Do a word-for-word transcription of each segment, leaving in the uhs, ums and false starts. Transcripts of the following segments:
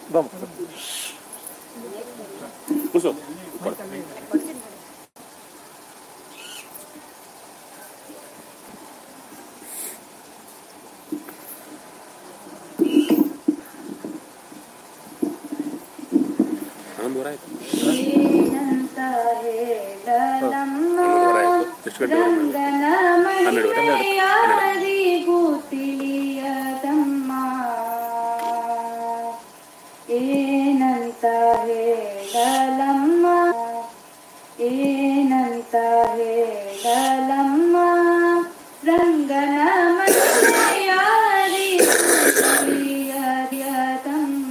ಕೂಸು ಹನ್ನೊಂದುವರೆ ಆಯ್ತು. ಹನ್ನೊಂದುವರೆ ಆಯ್ತು. ಎಷ್ಟು ಗಂಟೆ? ಹನ್ನೆರಡುವರೆ. ಏನಂತ ಹೇಳಲಮ್ಮ ಏನಂತ ಹೇಳಲಮ್ಮ ರಂಗನ ಮನೆಯಾರಿಯದಮ್ಮ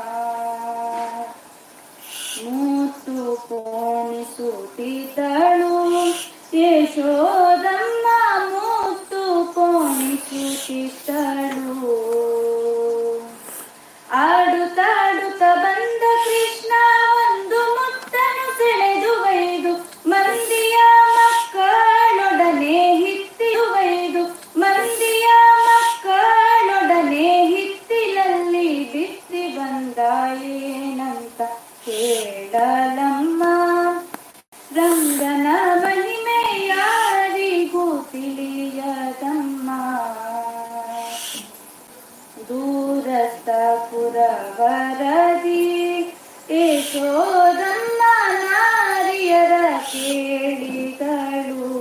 ಮೂತು ಪೋಣಿಸುತ್ತಿದ್ದಳು ಯಶೋದಮ್ಮ ಮೂತು ಪೋಣಿಸುತ್ತಿದ್ದಳು. ಆಡುತ್ತಾಡುತ್ತ ಬಂದ ಕೃಷ್ಣ ಒಂದು ಮುತ್ತನು ಸೆಳೆದು ಒಯ್ದು ಮಂದಿಯ ಮಕ್ಕಳೊಡನೆ ಹಿತ್ತಿಲು ಒಯ್ದು ಮಂದಿಯ ಮಕ್ಕಳೊಡನೆ ಹಿತ್ತಿಲಲ್ಲಿ ಬಿತ್ತಿ ಬಂದ ಏನಂತ ಹೇಳಲಮ್ಮ ರಂಗನ ಮಹಿಮೆ ಯಾರಿಗೂ ತಿಳಿಯದಮ್ಮ. ದೂರಸ್ಥ ಪುರವರದಿ ಯಶೋದಮ್ಮ ನಾರಿಯರ ಕೇಳಿದಳು.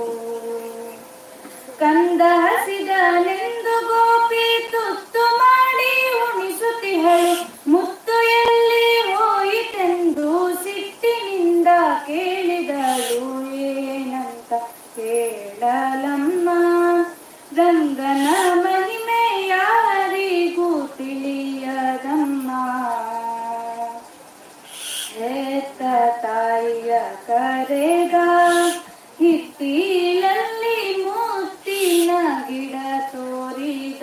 ಕಂದ ಹಸಿದನೆಂದು ಗೋಪಿ ತುತ್ತು ಮಾಡಿ ಉಣಿಸುತ್ತಿಹಳು. ಮುತ್ತು ಎಲ್ಲಿ ಹೋಯಿತೆಂದು ಸಿಟ್ಟಿನಿಂದ ಕೇಳಿದಳು. ಏನಂತ ಕೇಳಲಮ್ಮ ರಂಗನ ಮಹಿಮೆ ಯಾರಿಗೂ ತಿಳಿಯದಮ್ಮ. ಹೆತ್ತ ತಾಯಿಯ ಕರೆದ ಹಿತ್ತಿಲಲ್ಲಿ ಮುತ್ತಿನ ಗಿಡ ತೋರಿದ.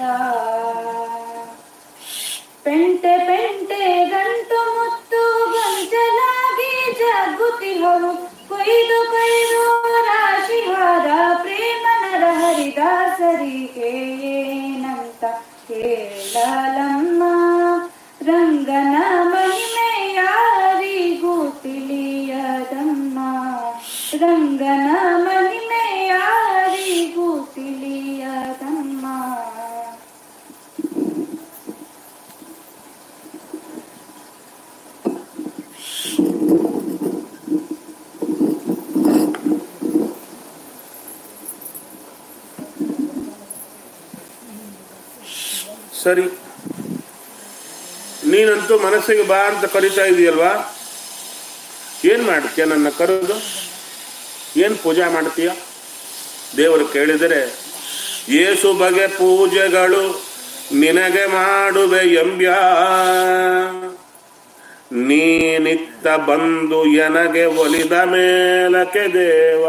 ಪೆಂಟೆ ಪೆಂಟೆ ಗಂಟು ಮುತ್ತು ಗಂಜಲಾಗಿ ಜಗ್ಗುತ್ತಿಹಳು. ಕೊಯ್ದು ಕೊಯ್ದು ರಾಶಿ ಹಾರ ಪ್ರೇಮನರ ಹರಿದಾಸರಿಗೆ ಏನಂತ ಹೇಳಲಮ್ಮ ರಂಗನ ಮಹಿಮೆ ಯಾರಿಗೂ ತಿಳಿಯದಮ್ಮ ರಂಗನ ಮಹಿಮೆ ಯಾರಿಗೂ ತಿಳಿಯದಮ್ಮ. ಸರಿ, ನೀನಂತೂ ಮನಸ್ಸಿಗೆ ಬಾ ಅಂತ ಕರಿತಾ ಇದೆಯಲ್ವಾ? ಏನ್ ಮಾಡ್ತೀಯ ನನ್ನ ಕರೆದು? ಏನ್ ಪೂಜೆ ಮಾಡ್ತೀಯ? ದೇವರು ಕೇಳಿದರೆ ಏಸು ಬಗೆ ಪೂಜೆಗಳು ನಿನಗೆ ಮಾಡುವೆ ಎಂಬ್ಯ, ನೀನಿತ್ತ ಬಂದು ಎನಗೆ ಒಲಿದ ಮೇಲಕ್ಕೆ ದೇವ.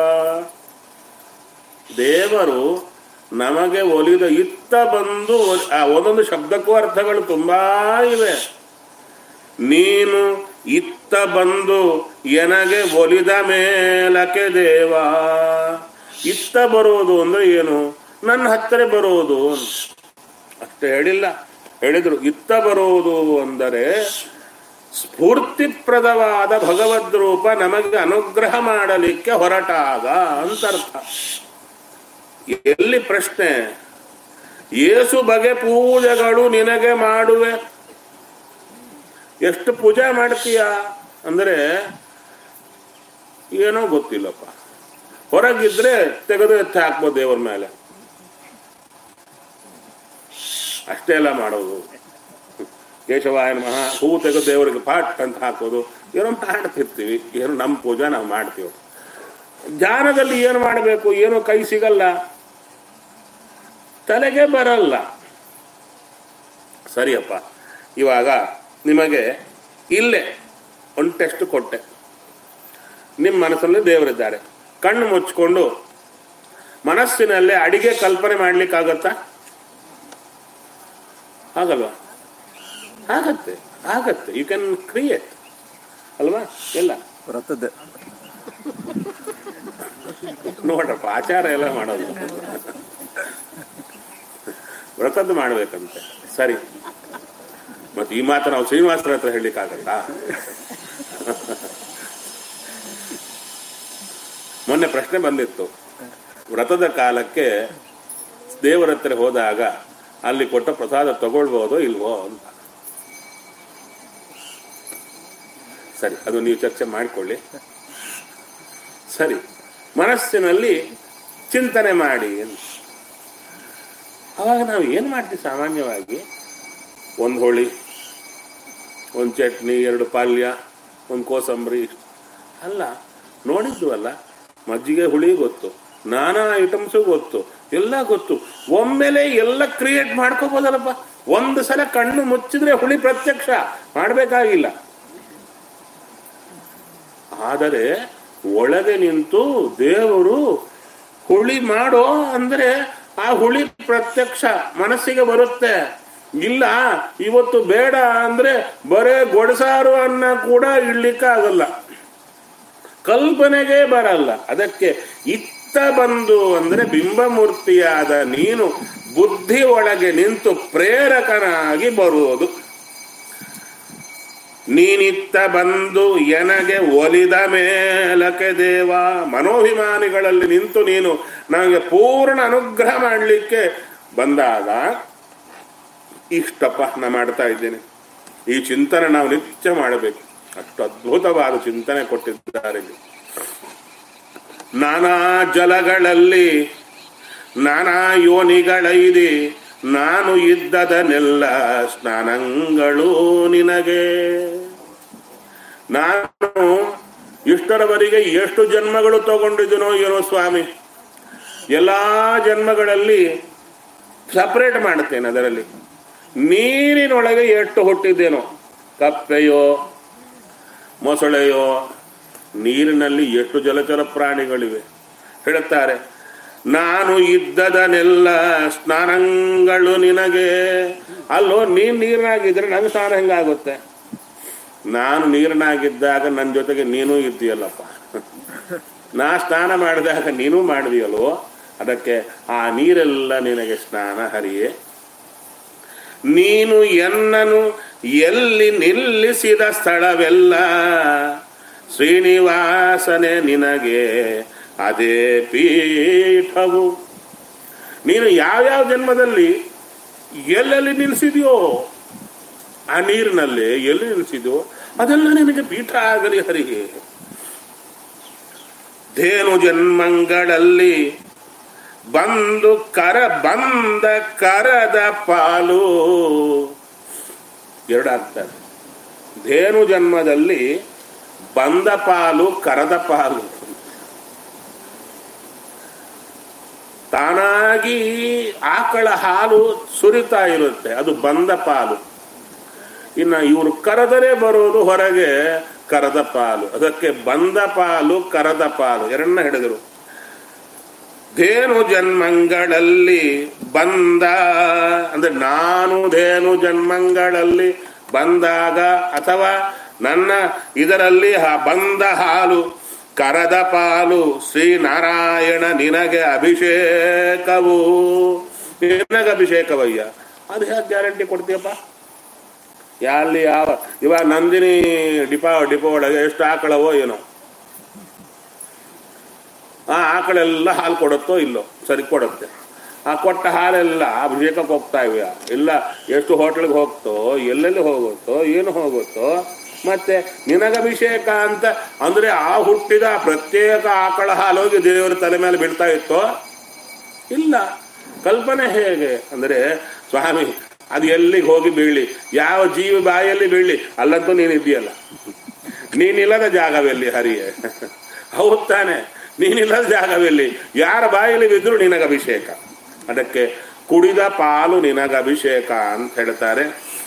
ದೇವರು ನಮಗೆ ಒಲಿದ ಇತ್ತ ಬಂದು, ಆ ಒಂದೊಂದು ಶಬ್ದಕ್ಕೂ ಅರ್ಥಗಳು ತುಂಬಾ ಇವೆ. ನೀನು ಇತ್ತ ಬಂದು ಎನಗೆ ಒಲಿದ ಮೇಲಕ್ಕೆ ದೇವ. ಇತ್ತ ಬರೋದು ಅಂದ್ರೆ ಏನು? ನನ್ನ ಹತ್ತಿರ ಬರೋದು ಅಷ್ಟೇ ಹೇಳಿಲ್ಲ. ಹೇಳಿದ್ರು ಇತ್ತ ಬರೋದು ಅಂದರೆ ಸ್ಫೂರ್ತಿಪ್ರದವಾದ ಭಗವದ್ರೂಪ ನಮಗೆ ಅನುಗ್ರಹ ಮಾಡಲಿಕ್ಕೆ ಹೊರಟಾಗ ಅಂತರ್ಥ. ಎಲ್ಲಿ ಪ್ರಶ್ನೆ? ಏಸು ಬಗೆ ಪೂಜೆಗಳು ನಿನಗೆ ಮಾಡುವೆ. ಎಷ್ಟು ಪೂಜೆ ಮಾಡ್ತೀಯ ಅಂದರೆ ಏನೋ ಗೊತ್ತಿಲ್ಲಪ್ಪ. ಹೊರಗಿದ್ರೆ ತೆಗೆದು ಎತ್ತಿ ಹಾಕ್ಬೋದು ದೇವರ ಮೇಲೆ, ಅಷ್ಟೇ ಎಲ್ಲ ಮಾಡೋದು. ಕೇಶವಾಯನ ಮಹಾ ಹೂವು ತೆಗೆದು ದೇವರಿಗೆ ಪಾಟ್ ಅಂತ ಹಾಕೋದು, ಏನೋ ಮಾಡ್ತಿರ್ತೀವಿ. ಏನೋ ನಮ್ಮ ಪೂಜೆ ನಾವು ಮಾಡ್ತೀವಿ. ಧ್ಯಾನದಲ್ಲಿ ಏನು ಮಾಡಬೇಕು? ಏನೋ ಕೈ ಸಿಗಲ್ಲ, ತಲೆಗೆ ಬರಲ್ಲ. ಸರಿಯಪ್ಪ, ಇವಾಗ ನಿಮಗೆ ಇಲ್ಲೇ ಒಂದು ಟೆಸ್ಟ್ ಕೊಟ್ಟೆ. ನಿಮ್ಮ ಮನಸ್ಸಲ್ಲಿ ದೇವರಿದ್ದಾರೆ. ಕಣ್ಣು ಮುಚ್ಕೊಂಡು ಮನಸ್ಸಿನಲ್ಲೇ ಅಡಿಗೆ ಕಲ್ಪನೆ ಮಾಡ್ಲಿಕ್ಕಾಗತ್ತಾ? ಆಗಲ್ವಾ? ಆಗತ್ತೆ, ಆಗತ್ತೆ. ಯು ಕ್ಯಾನ್ ಕ್ರಿಯೇಟ್ ಅಲ್ವಾ? ಇಲ್ಲ ಬರ್ತದೆ ನೋಡ್ರಪ್ಪ, ಆಚಾರ ಎಲ್ಲ ಮಾಡೋದು ವ್ರತದ್ದು ಮಾಡ್ಬೇಕಂತೆ. ಸರಿ, ಮತ್ತೆ ಈ ಮಾತು ನಾವು ಶ್ರೀನಿವಾಸರ ಹತ್ರ ಹೇಳಲಿಕ್ಕಾಗಲ್ಲ. ಮೊನ್ನೆ ಪ್ರಶ್ನೆ ಬಂದಿತ್ತು, ವ್ರತದ ಕಾಲಕ್ಕೆ ದೇವರ ಹತ್ರ ಹೋದಾಗ ಅಲ್ಲಿ ಕೊಟ್ಟ ಪ್ರಸಾದ ತಗೊಳ್ಬೋದೋ ಇಲ್ವೋ ಅಂತ. ಸರಿ, ಅದು ನೀವು ಚರ್ಚೆ ಮಾಡಿಕೊಳ್ಳಿ. ಸರಿ, ಮನಸ್ಸಿನಲ್ಲಿ ಚಿಂತನೆ ಮಾಡಿ ಅಂತ. ಅವಾಗ ನಾವು ಏನು ಮಾಡ್ತೀವಿ ಸಾಮಾನ್ಯವಾಗಿ? ಒಂದು ಹೋಳಿ, ಒಂದು ಚಟ್ನಿ, ಎರಡು ಪಾಲ್ಯ, ಒಂದು ಕೋಸಂಬರಿ ಅಲ್ಲ. ನೋಡಿದ್ವು ಅಲ್ಲ, ಮಜ್ಜಿಗೆ ಹುಳಿ ಗೊತ್ತು, ನಾನಾ ಐಟಮ್ಸು ಗೊತ್ತು, ಎಲ್ಲ ಗೊತ್ತು. ಒಮ್ಮೆಲೆ ಎಲ್ಲ ಕ್ರಿಯೇಟ್ ಮಾಡ್ಕೋಬೋದಲ್ಲಪ್ಪ. ಒಂದು ಸಲ ಕಣ್ಣು ಮುಚ್ಚಿದ್ರೆ ಹುಳಿ ಪ್ರತ್ಯಕ್ಷ ಮಾಡಬೇಕಾಗಿಲ್ಲ. ಆದರೆ ಒಳಗೆ ನಿಂತು ದೇವರು ಹುಳಿ ಮಾಡೋ ಅಂದ್ರೆ ಆ ಹುಳಿ ಪ್ರತ್ಯಕ್ಷ ಮನಸ್ಸಿಗೆ ಬರುತ್ತೆ. ಇಲ್ಲ ಇವತ್ತು ಬೇಡ ಅಂದ್ರೆ ಬರೇ ಗೊಡಸಾರು ಅನ್ನ ಕೂಡ ಇಡ್ಲಿಕ್ಕಾಗಲ್ಲ, ಕಲ್ಪನೆಗೆ ಬರಲ್ಲ. ಅದಕ್ಕೆ ಇತ್ತ ಬಂದು ಅಂದ್ರೆ ಬಿಂಬಮೂರ್ತಿಯಾದ ನೀನು ಬುದ್ಧಿ ಒಳಗೆ ನಿಂತು ಪ್ರೇರಕನಾಗಿ ಬರುವುದು. ನೀನಿತ್ತ ಬಂದು ಎನಗೆ ಒಲಿದ ಮೇಲಕ್ಕೆ ದೇವ, ಮನೋಭಿಮಾನಿಗಳಲ್ಲಿ ನಿಂತು ನೀನು ನನಗೆ ಪೂರ್ಣ ಅನುಗ್ರಹ ಮಾಡಲಿಕ್ಕೆ ಬಂದಾಗ ಇಷ್ಟಪ್ಪ ನಾ ಮಾಡ್ತಾ ಇದ್ದೇನೆ. ಈ ಚಿಂತನೆ ನಾವು ನಿತ್ಯ ಮಾಡಬೇಕು. ಅಷ್ಟು ಅದ್ಭುತವಾದ ಚಿಂತನೆ ಕೊಟ್ಟಿದ್ದಾರೆ. ನಾನಾ ಜಲಗಳಲ್ಲಿ ನಾನಾ ಯೋನಿಗಳೈದಿ ನಾನು ಇದ್ದದನ್ನೆಲ್ಲ ಸ್ನಾನಗಳು ನಿನಗೆ. ನಾನು ಇಷ್ಟರವರೆಗೆ ಎಷ್ಟು ಜನ್ಮಗಳು ತಗೊಂಡಿದ್ದೀನೋ ಏನೋ ಸ್ವಾಮಿ, ಎಲ್ಲಾ ಜನ್ಮಗಳಲ್ಲಿ ಸಪರೇಟ್ ಮಾಡ್ತೇನೆ. ಅದರಲ್ಲಿ ನೀರಿನೊಳಗೆ ಎಷ್ಟು ಹುಟ್ಟಿದ್ದೇನೋ, ಕಪ್ಪೆಯೋ ಮೊಸಳೆಯೋ, ನೀರಿನಲ್ಲಿ ಎಷ್ಟು ಜಲಚರ ಪ್ರಾಣಿಗಳಿವೆ ಹೇಳುತ್ತಾರೆ. ನಾನು ಇದ್ದದನ್ನೆಲ್ಲ ಸ್ನಾನಗಳು ನಿನಗೆ. ಅಲ್ಲೋ ನೀನ್ ನೀರಿನಾಗಿದ್ರೆ ನನಗೆ ಸ್ನಾನ ಹೆಂಗಾಗುತ್ತೆ? ನಾನು ನೀರಿನಾಗಿದ್ದಾಗ ನನ್ನ ಜೊತೆಗೆ ನೀನೂ ಇದ್ದೀಯಲ್ಲಪ್ಪ, ನಾ ಸ್ನಾನ ಮಾಡಿದಾಗ ನೀನೂ ಮಾಡಿದೆಯಲ್ವೋ. ಅದಕ್ಕೆ ಆ ನೀರೆಲ್ಲ ನಿನಗೆ ಸ್ನಾನ ಹರಿಯೇ. ನೀನು ಎನ್ನನು ಎಲ್ಲಿ ನಿಲ್ಲಿಸಿದ ಸ್ಥಳವೆಲ್ಲ ಶ್ರೀನಿವಾಸನೆ ನಿನಗೆ ಅದೇ ಪೀಠವು. ನೀನು ಯಾವ್ಯಾವ ಜನ್ಮದಲ್ಲಿ ಎಲ್ಲೆಲ್ಲಿ ನಿಲ್ಲಿಸಿದ್ಯೋ, ಆ ನೀರಿನಲ್ಲಿ ಎಲ್ಲಿ ನಿಲ್ಲಿಸಿದ್ಯೋ ಅದೆಲ್ಲ ನಿನಗೆ ಪೀಠ ಆಗಲಿ ಹರಿಗೆ. ಧೇನು ಜನ್ಮಗಳಲ್ಲಿ ಬಂದು ಕರ ಬಂದ ಕರದ ಪಾಲು. ಎರಡಾಗ್ತದೆ. ಧೇನು ಜನ್ಮದಲ್ಲಿ ಬಂದ ಪಾಲು, ಕರದ ಪಾಲು. ತಾನಾಗಿ ಆಕಳ ಹಾಲು ಸುರಿತಾ ಇರುತ್ತೆ, ಅದು ಬಂದ ಪಾಲು. ಇನ್ನು ಇವರು ಕರೆದರೆ ಬರೋದು ಹೊರಗೆ ಕರದ ಪಾಲು. ಅದಕ್ಕೆ ಬಂದ ಪಾಲು, ಕರದ ಪಾಲು ಎರಡನ್ನ ಹಿಡಿದರು. ಧೇನು ಜನ್ಮಗಳಲ್ಲಿ ಬಂದ ಅಂದ್ರೆ ನಾನು ಧೇನು ಜನ್ಮಗಳಲ್ಲಿ ಬಂದಾಗ ಅಥವಾ ನನ್ನ ಇದರಲ್ಲಿ ಬಂದ ಹಾಲು ಕರದ ಪಾಲು ಶ್ರೀನಾರಾಯಣ ನಿನಗೆ ಅಭಿಷೇಕವು. ನಿನಗೆ ಅಭಿಷೇಕವಯ್ಯ. ಅದು ಹೇಗೆ ಗ್ಯಾರಂಟಿ ಕೊಡ್ತೀಯಪ್ಪ? ಯಾರಲ್ಲಿ ಯಾವ ಇವಾಗ ನಂದಿನಿ ಡಿಪೋ ಡಿಪೋ ಒಳಗೆ ಎಷ್ಟು ಆಕಳವೋ ಏನೋ, ಆ ಆಕಳೆಲ್ಲ ಹಾಲು ಕೊಡುತ್ತೋ ಇಲ್ಲೋ? ಸರಿ ಕೊಡುತ್ತೆ. ಆ ಕೊಟ್ಟ ಹಾಲೆಲ್ಲ ಅಭಿಷೇಕಕ್ಕೆ ಹೋಗ್ತಾ ಇವೆ ಇಲ್ಲ? ಎಷ್ಟು ಹೋಟ್ಲಿಗೆ ಹೋಗ್ತೋ, ಎಲ್ಲೆಲ್ಲಿ ಹೋಗುತ್ತೋ, ಏನು ಹೋಗುತ್ತೋ. ಮತ್ತೆ ನಿನಗಭಿಷೇಕ ಅಂತ ಅಂದ್ರೆ ಆ ಹುಟ್ಟಿದ ಪ್ರತ್ಯೇಕ ಆಕಳ ಹಾಲು ಹೋಗಿ ದೇವರ ತಲೆ ಮೇಲೆ ಬೀಳ್ತಾ ಇತ್ತೋ? ಇಲ್ಲ. ಕಲ್ಪನೆ ಹೇಗೆ ಅಂದ್ರೆ ಸ್ವಾಮಿ ಅದು ಎಲ್ಲಿಗೆ ಹೋಗಿ ಬೀಳಿ, ಯಾವ ಜೀವಿ ಬಾಯಲ್ಲಿ ಬೀಳಿ, ಅಲ್ಲಂತೂ ನೀನಿದ್ದೀಯಲ್ಲ. ನೀನಿಲ್ಲದ ಜಾಗವೆಲ್ಲಿ ಹರಿಯೇ? ಹೌದು ತಾನೆ, ನೀನಿಲ್ಲದ ಜಾಗವೆಲ್ಲಿ, ಯಾರ ಬಾಯಲ್ಲಿ ಬಿದ್ದರೂ ನಿನಗಭಿಷೇಕ. ಅದಕ್ಕೆ ಕುಡಿದ ಪಾಲು ನಿನಗಭಿಷೇಕ ಅಂತ ಹೇಳ್ತಾರೆ.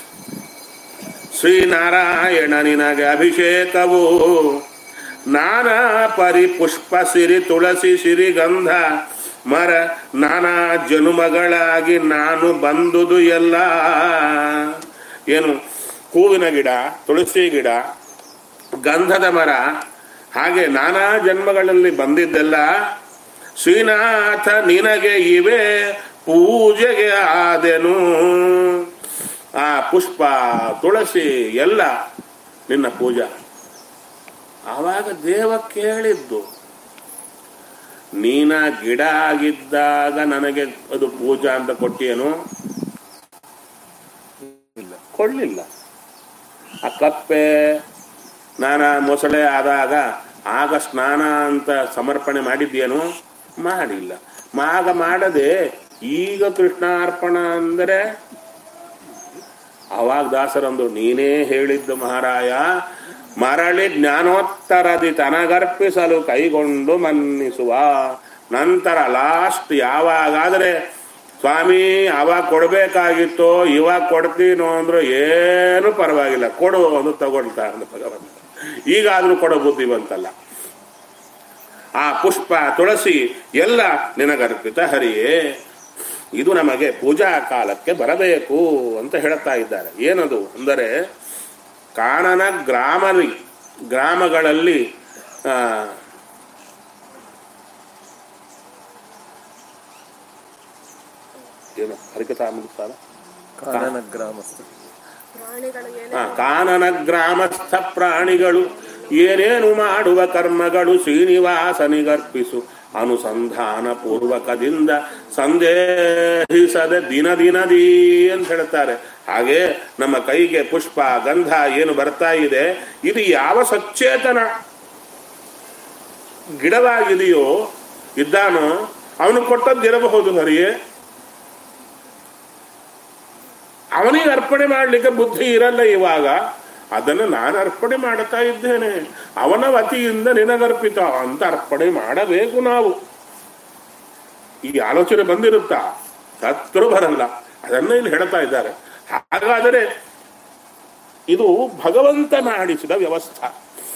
ಶ್ರೀನಾರಾಯಣ ನಿನಗೆ ಅಭಿಷೇಕವು. ನಾನಾ ಪರಿ ಪುಷ್ಪ ಸಿರಿ ತುಳಸಿ ಸಿರಿಗಂಧ ಮರ ನಾನಾ ಜನುಮಗಳಾಗಿ ನಾನು ಬಂದುದು ಎಲ್ಲ. ಏನು ಹೂವಿನ ಗಿಡ, ತುಳಸಿ ಗಿಡ, ಗಂಧದ ಮರ, ಹಾಗೆ ನಾನಾ ಜನ್ಮಗಳಲ್ಲಿ ಬಂದಿದ್ದೆಲ್ಲ ಶ್ರೀನಾಥ ನಿನಗೆ ಇವೆ ಪೂಜೆಗೆ ಆದೆನು. ಆ ಪುಷ್ಪ ತುಳಸಿ ಎಲ್ಲ ನಿನ್ನ ಪೂಜಾ. ಆವಾಗ ದೇವ ಕೇಳಿದ್ದು, ನೀನ ಗಿಡ ಆಗಿದ್ದಾಗ ನನಗೆ ಅದು ಪೂಜಾ ಅಂತ ಕೊಟ್ಟಿಯೇನು? ಇಲ್ಲ, ಕೊಡ್ಲಿಲ್ಲ. ಆ ಕಪ್ಪೆ ನಾನ ಮೊಸಳೆ ಆದಾಗ ಆಗ ಸ್ನಾನ ಅಂತ ಸಮರ್ಪಣೆ ಮಾಡಿದ್ಯೇನು? ಮಾಡಿಲ್ಲ. ಮಾಗ ಮಾಡದೆ ಈಗ ಕೃಷ್ಣಾರ್ಪಣ ಅಂದರೆ ಅವಾಗ ದಾಸರಂದು, ನೀನೇ ಹೇಳಿದ್ದು ಮಹಾರಾಯ, ಮರಳಿ ಜ್ಞಾನೋತ್ತರದಿ ತನಗರ್ಪಿಸಲು ಕೈಗೊಂಡು ಮನ್ನಿಸುವ. ನಂತರ ಲಾಸ್ಟ್ ಯಾವಾಗಾದರೆ ಸ್ವಾಮಿ ಅವಾಗ ಕೊಡ್ಬೇಕಾಗಿತ್ತೋ ಇವಾಗ ಕೊಡ್ತೀನೋ ಅಂದ್ರು ಏನು ಪರವಾಗಿಲ್ಲ, ಕೊಡು ಅಂದು ತಗೊಳ್ತಾ ಭಗವಂತ. ಈಗಾದ್ರೂ ಕೊಡೋ ಬುದ್ಧಿ ಬಂತಲ್ಲ. ಆ ಪುಷ್ಪ ತುಳಸಿ ಎಲ್ಲ ನಿನಗರ್ಪಿತ ಹರಿಯೇ, ಇದು ನಮಗೆ ಪೂಜಾ ಕಾಲಕ್ಕೆ ಬರಬೇಕು ಅಂತ ಹೇಳ್ತಾ ಇದ್ದಾರೆ. ಏನದು ಅಂದರೆ, ಕಾನನ ಗ್ರಾಮಲ್ಲಿ ಗ್ರಾಮಗಳಲ್ಲಿ ಆ ಏನು ಹರಿಕಥಾ ಮುಗಿಸ್ತಾರ ಕಾನನ ಗ್ರಾಮಸ್ಥ ಕಾನನ ಗ್ರಾಮಸ್ಥ ಪ್ರಾಣಿಗಳು ಏನೇನು ಮಾಡುವ ಕರ್ಮಗಳು ಶ್ರೀನಿವಾಸನಿಗರ್ಪಿಸು ಅನುಸಂಧಾನ ಪೂರ್ವಕದಿಂದ ಸಂದೇಹಿಸದೆ ದಿನ ದಿನದೀ ಅಂತ ಹೇಳ್ತಾರೆ. ಹಾಗೆ ನಮ್ಮ ಕೈಗೆ ಪುಷ್ಪ ಗಂಧ ಏನು ಬರ್ತಾ ಇದೆ, ಇದು ಯಾವ ಸಚೇತನ ಗಿಡವಾಗಿದೆಯೋ ಇದ್ದಾನೋ ಅವನು ಕೊಟ್ಟದ್ದಿರಬಹುದು ಹರಿಯೇ. ಅವನಿಗೆ ಅರ್ಪಣೆ ಮಾಡಲಿಕ್ಕೆ ಬುದ್ಧಿ ಇರಲ್ಲ ಇವಾಗ, ಅದನ್ನು ನಾನು ಅರ್ಪಣೆ ಮಾಡ್ತಾ ಇದ್ದೇನೆ, ಅವನ ವತಿಯಿಂದ ನಿನಗರ್ಪಿತ ಅಂತ ಅರ್ಪಣೆ ಮಾಡಬೇಕು ನಾವು. ಈ ಆಲೋಚನೆ ಬಂದಿರುತ್ತಾ? ಸತ್ರು ಬರಲ್ಲ. ಅದನ್ನ ಇಲ್ಲಿ ಹೇಳ್ತಾ ಇದ್ದಾರೆ. ಹಾಗಾದರೆ ಇದು ಭಗವಂತ ಮಾಡಿಸಿದ ವ್ಯವಸ್ಥೆ.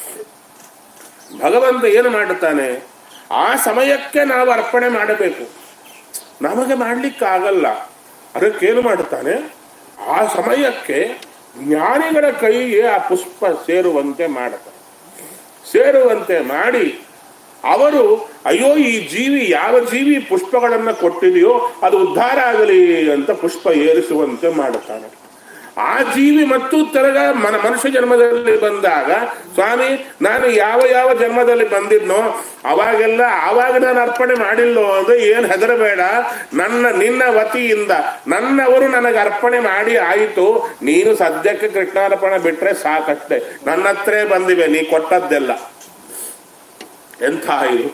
ಭಗವಂತ ಏನು ಮಾಡುತ್ತಾನೆ, ಆ ಸಮಯಕ್ಕೆ ನಾವು ಅರ್ಪಣೆ ಮಾಡಬೇಕು. ನಮಗೆ ಮಾಡ್ಲಿಕ್ಕಾಗಲ್ಲ. ಅದಕ್ಕೇನು ಮಾಡುತ್ತಾನೆ, ಆ ಸಮಯಕ್ಕೆ ಜ್ಞಾನಿಗಳ ಕೈಗೆ ಆ ಪುಷ್ಪ ಸೇರುವಂತೆ ಮಾಡುತ್ತಾರೆ. ಸೇರುವಂತೆ ಮಾಡಿ ಅವರು, ಅಯ್ಯೋ ಈ ಜೀವಿ ಯಾವ ಜೀವಿ ಪುಷ್ಪಗಳನ್ನು ಕೊಟ್ಟಿದೆಯೋ ಅದು ಉದ್ಧಾರ ಆಗಲಿ ಅಂತ ಪುಷ್ಪ ಏರಿಸುವಂತೆ ಮಾಡುತ್ತಾನೆ. ಆ ಜೀವಿ ಮತ್ತು ತಿರುಗ ಮನ ಮನುಷ್ಯ ಜನ್ಮದಲ್ಲಿ ಬಂದಾಗ, ಸ್ವಾಮಿ ನಾನು ಯಾವ ಯಾವ ಜನ್ಮದಲ್ಲಿ ಬಂದಿದ್ನೋ ಅವಾಗೆಲ್ಲ ಆವಾಗ ನಾನು ಅರ್ಪಣೆ ಮಾಡಿಲ್ಲೋ ಅಂದ್ರೆ ಏನು ಹೆದರಬೇಡ, ನನ್ನ ನಿನ್ನ ವತಿಯಿಂದ ನನ್ನವರು ನನಗೆ ಅರ್ಪಣೆ ಮಾಡಿ ಆಯಿತು, ನೀನು ಸದ್ಯಕ್ಕೆ ಕೃಷ್ಣಾರ್ಪಣೆ ಬಿಟ್ರೆ ಸಾಕಷ್ಟೆ, ನನ್ನ ಹತ್ರ ಬಂದಿವೆ ನೀ ಕೊಟ್ಟದ್ದೆಲ್ಲ. ಎಂಥ ಇದು!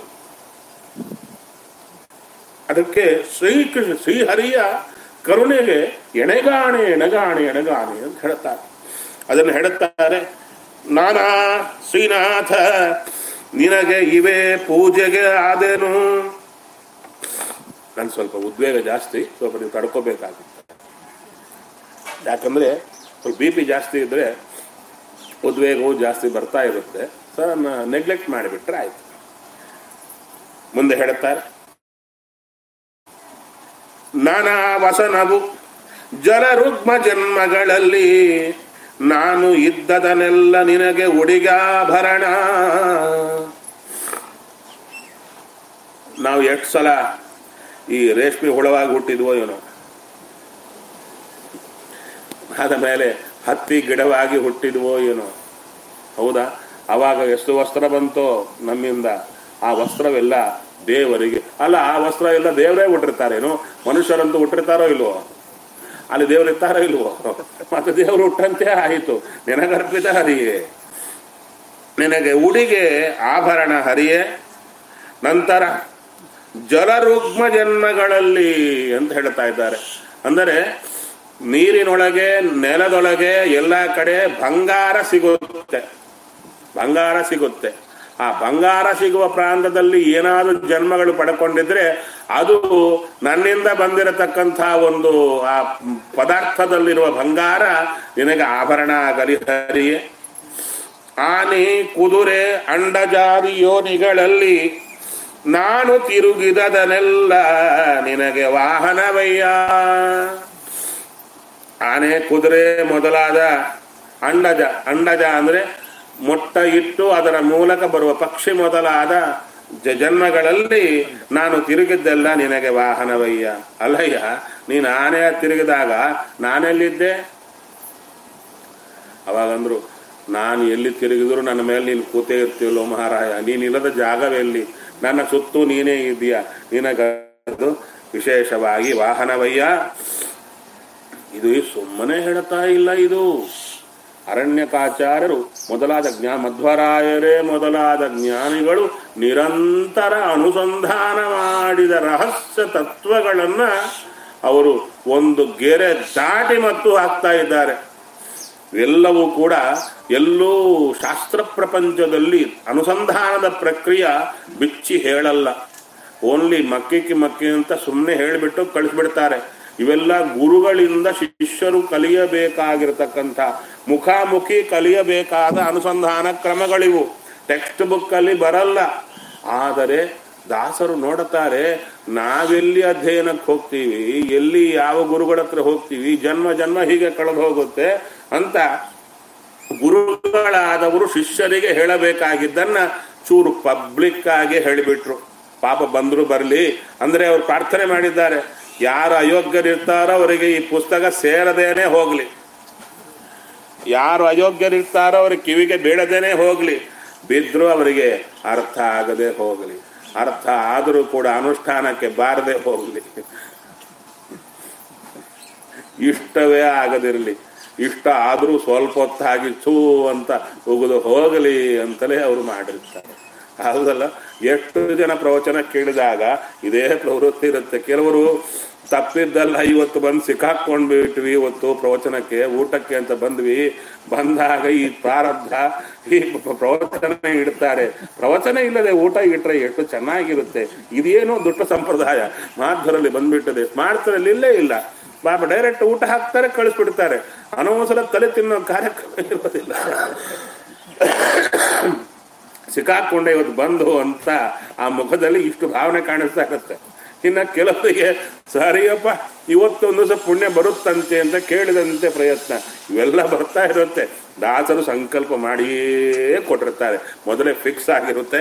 ಅದಕ್ಕೆ ಶ್ರೀಕೃಷ್ಣ ಶ್ರೀಹರಿಯ ಕರುಣೆಗೆ ಎಣೆಗಾಣೆ ಎಣಗಾಣೆ ಎಣಗಾಣೆ ಅಂತ ಹೇಳ್ತಾರೆ. ಅದನ್ನು ಹೇಳುತ್ತಾರೆ, ನಾನಾ ಶ್ರೀನಾಥ ನಿನಗೆ ಇವೇ ಪೂಜೆಗೆ ಆದೇನು. ನನ್ ಸ್ವಲ್ಪ ಉದ್ವೇಗ ಜಾಸ್ತಿ, ಸ್ವಲ್ಪ ನೀವು ತಡ್ಕೋಬೇಕಾಗುತ್ತೆ. ಯಾಕಂದ್ರೆ ಸ್ವಲ್ಪ ಬಿ ಪಿ ಜಾಸ್ತಿ ಇದ್ರೆ ಉದ್ವೇಗವು ಜಾಸ್ತಿ ಬರ್ತಾ ಇರುತ್ತೆ. ಸೊ ಅದನ್ನ ನೆಗ್ಲೆಕ್ಟ್ ಮಾಡಿಬಿಟ್ರೆ ಆಯ್ತು. ಮುಂದೆ ಹೇಳುತ್ತಾರೆ, ನಾನಾ ವಸನವು ಜಲರುಗ್ಮ ಜನ್ಮಗಳಲ್ಲಿ ನಾನು ಇದ್ದದನ್ನೆಲ್ಲ ನಿನಗೆ ಉಡಿಗಾಭರಣ. ನಾವು ಎಷ್ಟು ಸಲ ಈ ರೇಷ್ಮೆ ಹುಳವಾಗಿ ಹುಟ್ಟಿದ್ವೋ ಏನೋ, ಆದ ಮೇಲೆ ಹತ್ತಿ ಗಿಡವಾಗಿ ಹುಟ್ಟಿದ್ವೋ ಏನೋ, ಹೌದಾ? ಅವಾಗ ಎಷ್ಟು ವಸ್ತ್ರ ಬಂತೋ ನಮ್ಮಿಂದ, ಆ ವಸ್ತ್ರವೆಲ್ಲ ದೇವರಿಗೆ ಅಲ್ಲ. ಆ ವಸ್ತ್ರ ಎಲ್ಲ ದೇವರೇ ಹುಟ್ಟಿರ್ತಾರೇನು? ಮನುಷ್ಯರಂತೂ ಹುಟ್ಟಿರ್ತಾರೋ ಇಲ್ವೋ? ಅಲ್ಲಿ ದೇವರು ಇರ್ತಾರೋ ಇಲ್ವೋ? ಮತ್ತೆ ದೇವರು ಹುಟ್ಟಂತೆ ಆಯಿತು. ನಿನಗರ್ಪಿತ ಹರಿಯೇ, ನಿನಗೆ ಉಡಿಗೆ ಆಭರಣ ಹರಿಯೇ. ನಂತರ ಜಲರುಗ್ಮ ಜನ್ಮಗಳಲ್ಲಿ ಅಂತ ಹೇಳ್ತಾ ಇದ್ದಾರೆ. ಅಂದರೆ ನೀರಿನೊಳಗೆ ನೆಲದೊಳಗೆ ಎಲ್ಲ ಕಡೆ ಬಂಗಾರ ಸಿಗುತ್ತೆ, ಬಂಗಾರ ಸಿಗುತ್ತೆ. ಆ ಬಂಗಾರ ಸಿಗುವ ಪ್ರಾಂತದಲ್ಲಿ ಏನಾದರೂ ಜನ್ಮಗಳು ಪಡ್ಕೊಂಡಿದ್ರೆ ಅದು ನನ್ನಿಂದ ಬಂದಿರತಕ್ಕಂಥ ಒಂದು ಆ ಪದಾರ್ಥದಲ್ಲಿರುವ ಬಂಗಾರ ನಿನಗೆ ಆಭರಣ ಆಗಲಿ ಹರಿಯೇ. ಆನೆ ಕುದುರೆ ಅಂಡಜಾರಿ ಯೋನಿಗಳಲ್ಲಿ ನಾನು ತಿರುಗಿದದನೆಲ್ಲ ನಿನಗೆ ವಾಹನವಯ್ಯ. ಆನೆ ಕುದುರೆ ಮೊದಲಾದ ಅಂಡಜ, ಅಂಡಜ ಅಂದ್ರೆ ಮೊಟ್ಟ ಇಟ್ಟು ಅದರ ಮೂಲಕ ಬರುವ ಪಕ್ಷಿ ಮೊದಲಾದ ಜನ್ಮಗಳಲ್ಲಿ ನಾನು ತಿರುಗಿದ್ದೆಲ್ಲ ನಿನಗೆ ವಾಹನವಯ್ಯ. ಅಲ್ಲಯ್ಯ, ನೀನು ಆನೆ ತಿರುಗಿದಾಗ ನಾನೆಲ್ಲಿದ್ದೆ? ಅವಾಗಂದ್ರು, ನಾನು ಎಲ್ಲಿ ತಿರುಗಿದ್ರು ನನ್ನ ಮೇಲೆ ನೀನು ಕೂತೇ ಇರ್ತೀವಲ್ಲೋ ಮಹಾರಾಯ, ನೀನಿಲ್ಲದ ಜಾಗವೆಲ್ಲಿ, ನನ್ನ ಸುತ್ತೂ ನೀನೇ ಇದೆಯಾ, ನಿನಗದು ವಿಶೇಷವಾಗಿ ವಾಹನವಯ್ಯ. ಇದು ಸುಮ್ಮನೆ ಹೇಳ್ತಾ ಇಲ್ಲ, ಇದು ಅರಣ್ಯಕಾಚಾರ್ಯರು ಮೊದಲಾದ ಜ್ಞಾ ಮಧ್ವರಾಯರೇ ಮೊದಲಾದ ಜ್ಞಾನಿಗಳು ನಿರಂತರ ಅನುಸಂಧಾನ ಮಾಡಿದ ರಹಸ್ಯ ತತ್ವಗಳನ್ನ ಅವರು ಒಂದು ಗೆರೆ ದಾಟಿ ಮತ್ತು ಹಾಕ್ತಾ ಇದ್ದಾರೆ. ಎಲ್ಲವೂ ಕೂಡ ಎಲ್ಲೂ ಶಾಸ್ತ್ರ ಪ್ರಪಂಚದಲ್ಲಿ ಅನುಸಂಧಾನದ ಪ್ರಕ್ರಿಯೆ ಬಿಚ್ಚಿ ಹೇಳಲ್ಲ. ಓನ್ಲಿ ಮಕ್ಕಿಕ್ಕಿ ಮಕ್ಕಿ ಅಂತ ಸುಮ್ಮನೆ ಹೇಳಿಬಿಟ್ಟು ಕಳಿಸ್ಬಿಡ್ತಾರೆ. ಇವೆಲ್ಲ ಗುರುಗಳಿಂದ ಶಿಷ್ಯರು ಕಲಿಯಬೇಕಾಗಿರತಕ್ಕಂಥ ಮುಖಾಮುಖಿ ಕಲಿಯಬೇಕಾದ ಅನುಸಂಧಾನ ಕ್ರಮಗಳಿವು. ಟೆಕ್ಸ್ಟ್ ಬುಕ್ ಅಲ್ಲಿ ಬರಲ್ಲ. ಆದರೆ ದಾಸರು ನೋಡುತ್ತಾರೆ, ನಾವೆಲ್ಲಿ ಅಧ್ಯಯನಕ್ಕೆ ಹೋಗ್ತೀವಿ, ಎಲ್ಲಿ ಯಾವ ಗುರುಗಳ ಹತ್ರ ಹೋಗ್ತೀವಿ, ಜನ್ಮ ಜನ್ಮ ಹೀಗೆ ಕಳೆದು ಹೋಗುತ್ತೆ ಅಂತ ಗುರುಗಳಾದವರು ಶಿಷ್ಯರಿಗೆ ಹೇಳಬೇಕಾಗಿದ್ದನ್ನ ಚೂರು ಪಬ್ಲಿಕ್ ಆಗಿ ಹೇಳಿಬಿಟ್ರು. ಪಾಪ ಬಂದ್ರು ಬರಲಿ ಅಂದ್ರೆ ಅವ್ರು ಪ್ರಾರ್ಥನೆ ಮಾಡಿದ್ದಾರೆ, ಯಾರು ಅಯೋಗ್ಯರಿರ್ತಾರೋ ಅವರಿಗೆ ಈ ಪುಸ್ತಕ ಸೇರದೇನೆ ಹೋಗ್ಲಿ, ಯಾರು ಅಯೋಗ್ಯರಿರ್ತಾರೋ ಅವ್ರಿಗೆ ಕಿವಿಗೆ ಬೀಳದೇನೆ ಹೋಗ್ಲಿ, ಬಿದ್ರು ಅವರಿಗೆ ಅರ್ಥ ಆಗದೆ ಹೋಗಲಿ, ಅರ್ಥ ಆದರೂ ಕೂಡ ಅನುಷ್ಠಾನಕ್ಕೆ ಬಾರದೆ ಹೋಗ್ಲಿ, ಇಷ್ಟವೇ ಆಗದಿರಲಿ, ಇಷ್ಟ ಆದರೂ ಸ್ವಲ್ಪ ಹೊತ್ತಾಗಿ ಚೂ ಅಂತ ಉಗಿದು ಹೋಗಲಿ ಅಂತಲೇ ಅವರು ಮಾಡಿರ್ತಾರೆ. ಹೌದಲ್ಲ? ಎಷ್ಟು ಜನ ಪ್ರವಚನ ಕೇಳಿದಾಗ ಇದೇ ಪ್ರವೃತ್ತಿ ಇರುತ್ತೆ. ಕೆಲವರು ತಪ್ಪಿದ್ದಲ್ಲ, ಇವತ್ತು ಬಂದು ಸಿಕ್ಕಾಕೊಂಡ್ಬಿಟ್ವಿ, ಇವತ್ತು ಪ್ರವಚನಕ್ಕೆ ಊಟಕ್ಕೆ ಅಂತ ಬಂದ್ವಿ, ಬಂದಾಗ ಈ ಪ್ರಾರಬ್ಧ ಈ ಪ್ರವಚನ ಇಡ್ತಾರೆ. ಪ್ರವಚನ ಇಲ್ಲದೆ ಊಟ ಇಟ್ರೆ ಎಷ್ಟು ಚೆನ್ನಾಗಿರುತ್ತೆ. ಇದೇನೋ ದೊಡ್ಡ ಸಂಪ್ರದಾಯ ಮಾಧ್ವರಲ್ಲಿ ಬಂದ್ಬಿಟ್ಟದೆ. ಮಾಡ್ತಾರಲ್ಲಿ ಇಲ್ಲೇ ಇಲ್ಲ, ಬಾಬಾ ಡೈರೆಕ್ಟ್ ಊಟ ಹಾಕ್ತಾರೆ, ಕಳಿಸ್ಬಿಡ್ತಾರೆ. ಅನವಸರ ತಲೆ ತಿನ್ನೋ ಕಾರ್ಯಕ್ರಮ ಇರೋದಿಲ್ಲ. ಸಿಕ್ಕಾಕೊಂಡೆ ಇವತ್ತು ಬಂದು ಅಂತ ಆ ಮುಖದಲ್ಲಿ ಇಷ್ಟು ಭಾವನೆ ಕಾಣಿಸ್ತಾ ಇರುತ್ತೆ. ಇನ್ನು ಕೆಲವರಿಗೆ ಸರಿಯಪ್ಪ ಇವತ್ತೊಂದು ದಿವಸ ಪುಣ್ಯ ಬರುತ್ತಂತೆ ಅಂತ ಕೇಳಿದಂತೆ ಪ್ರಯತ್ನ, ಇವೆಲ್ಲ ಬರ್ತಾ ಇರುತ್ತೆ. ದಾಸರು ಸಂಕಲ್ಪ ಮಾಡಿಯೇ ಕೊಟ್ಟಿರ್ತಾರೆ, ಮೊದಲೇ ಫಿಕ್ಸ್ ಆಗಿರುತ್ತೆ.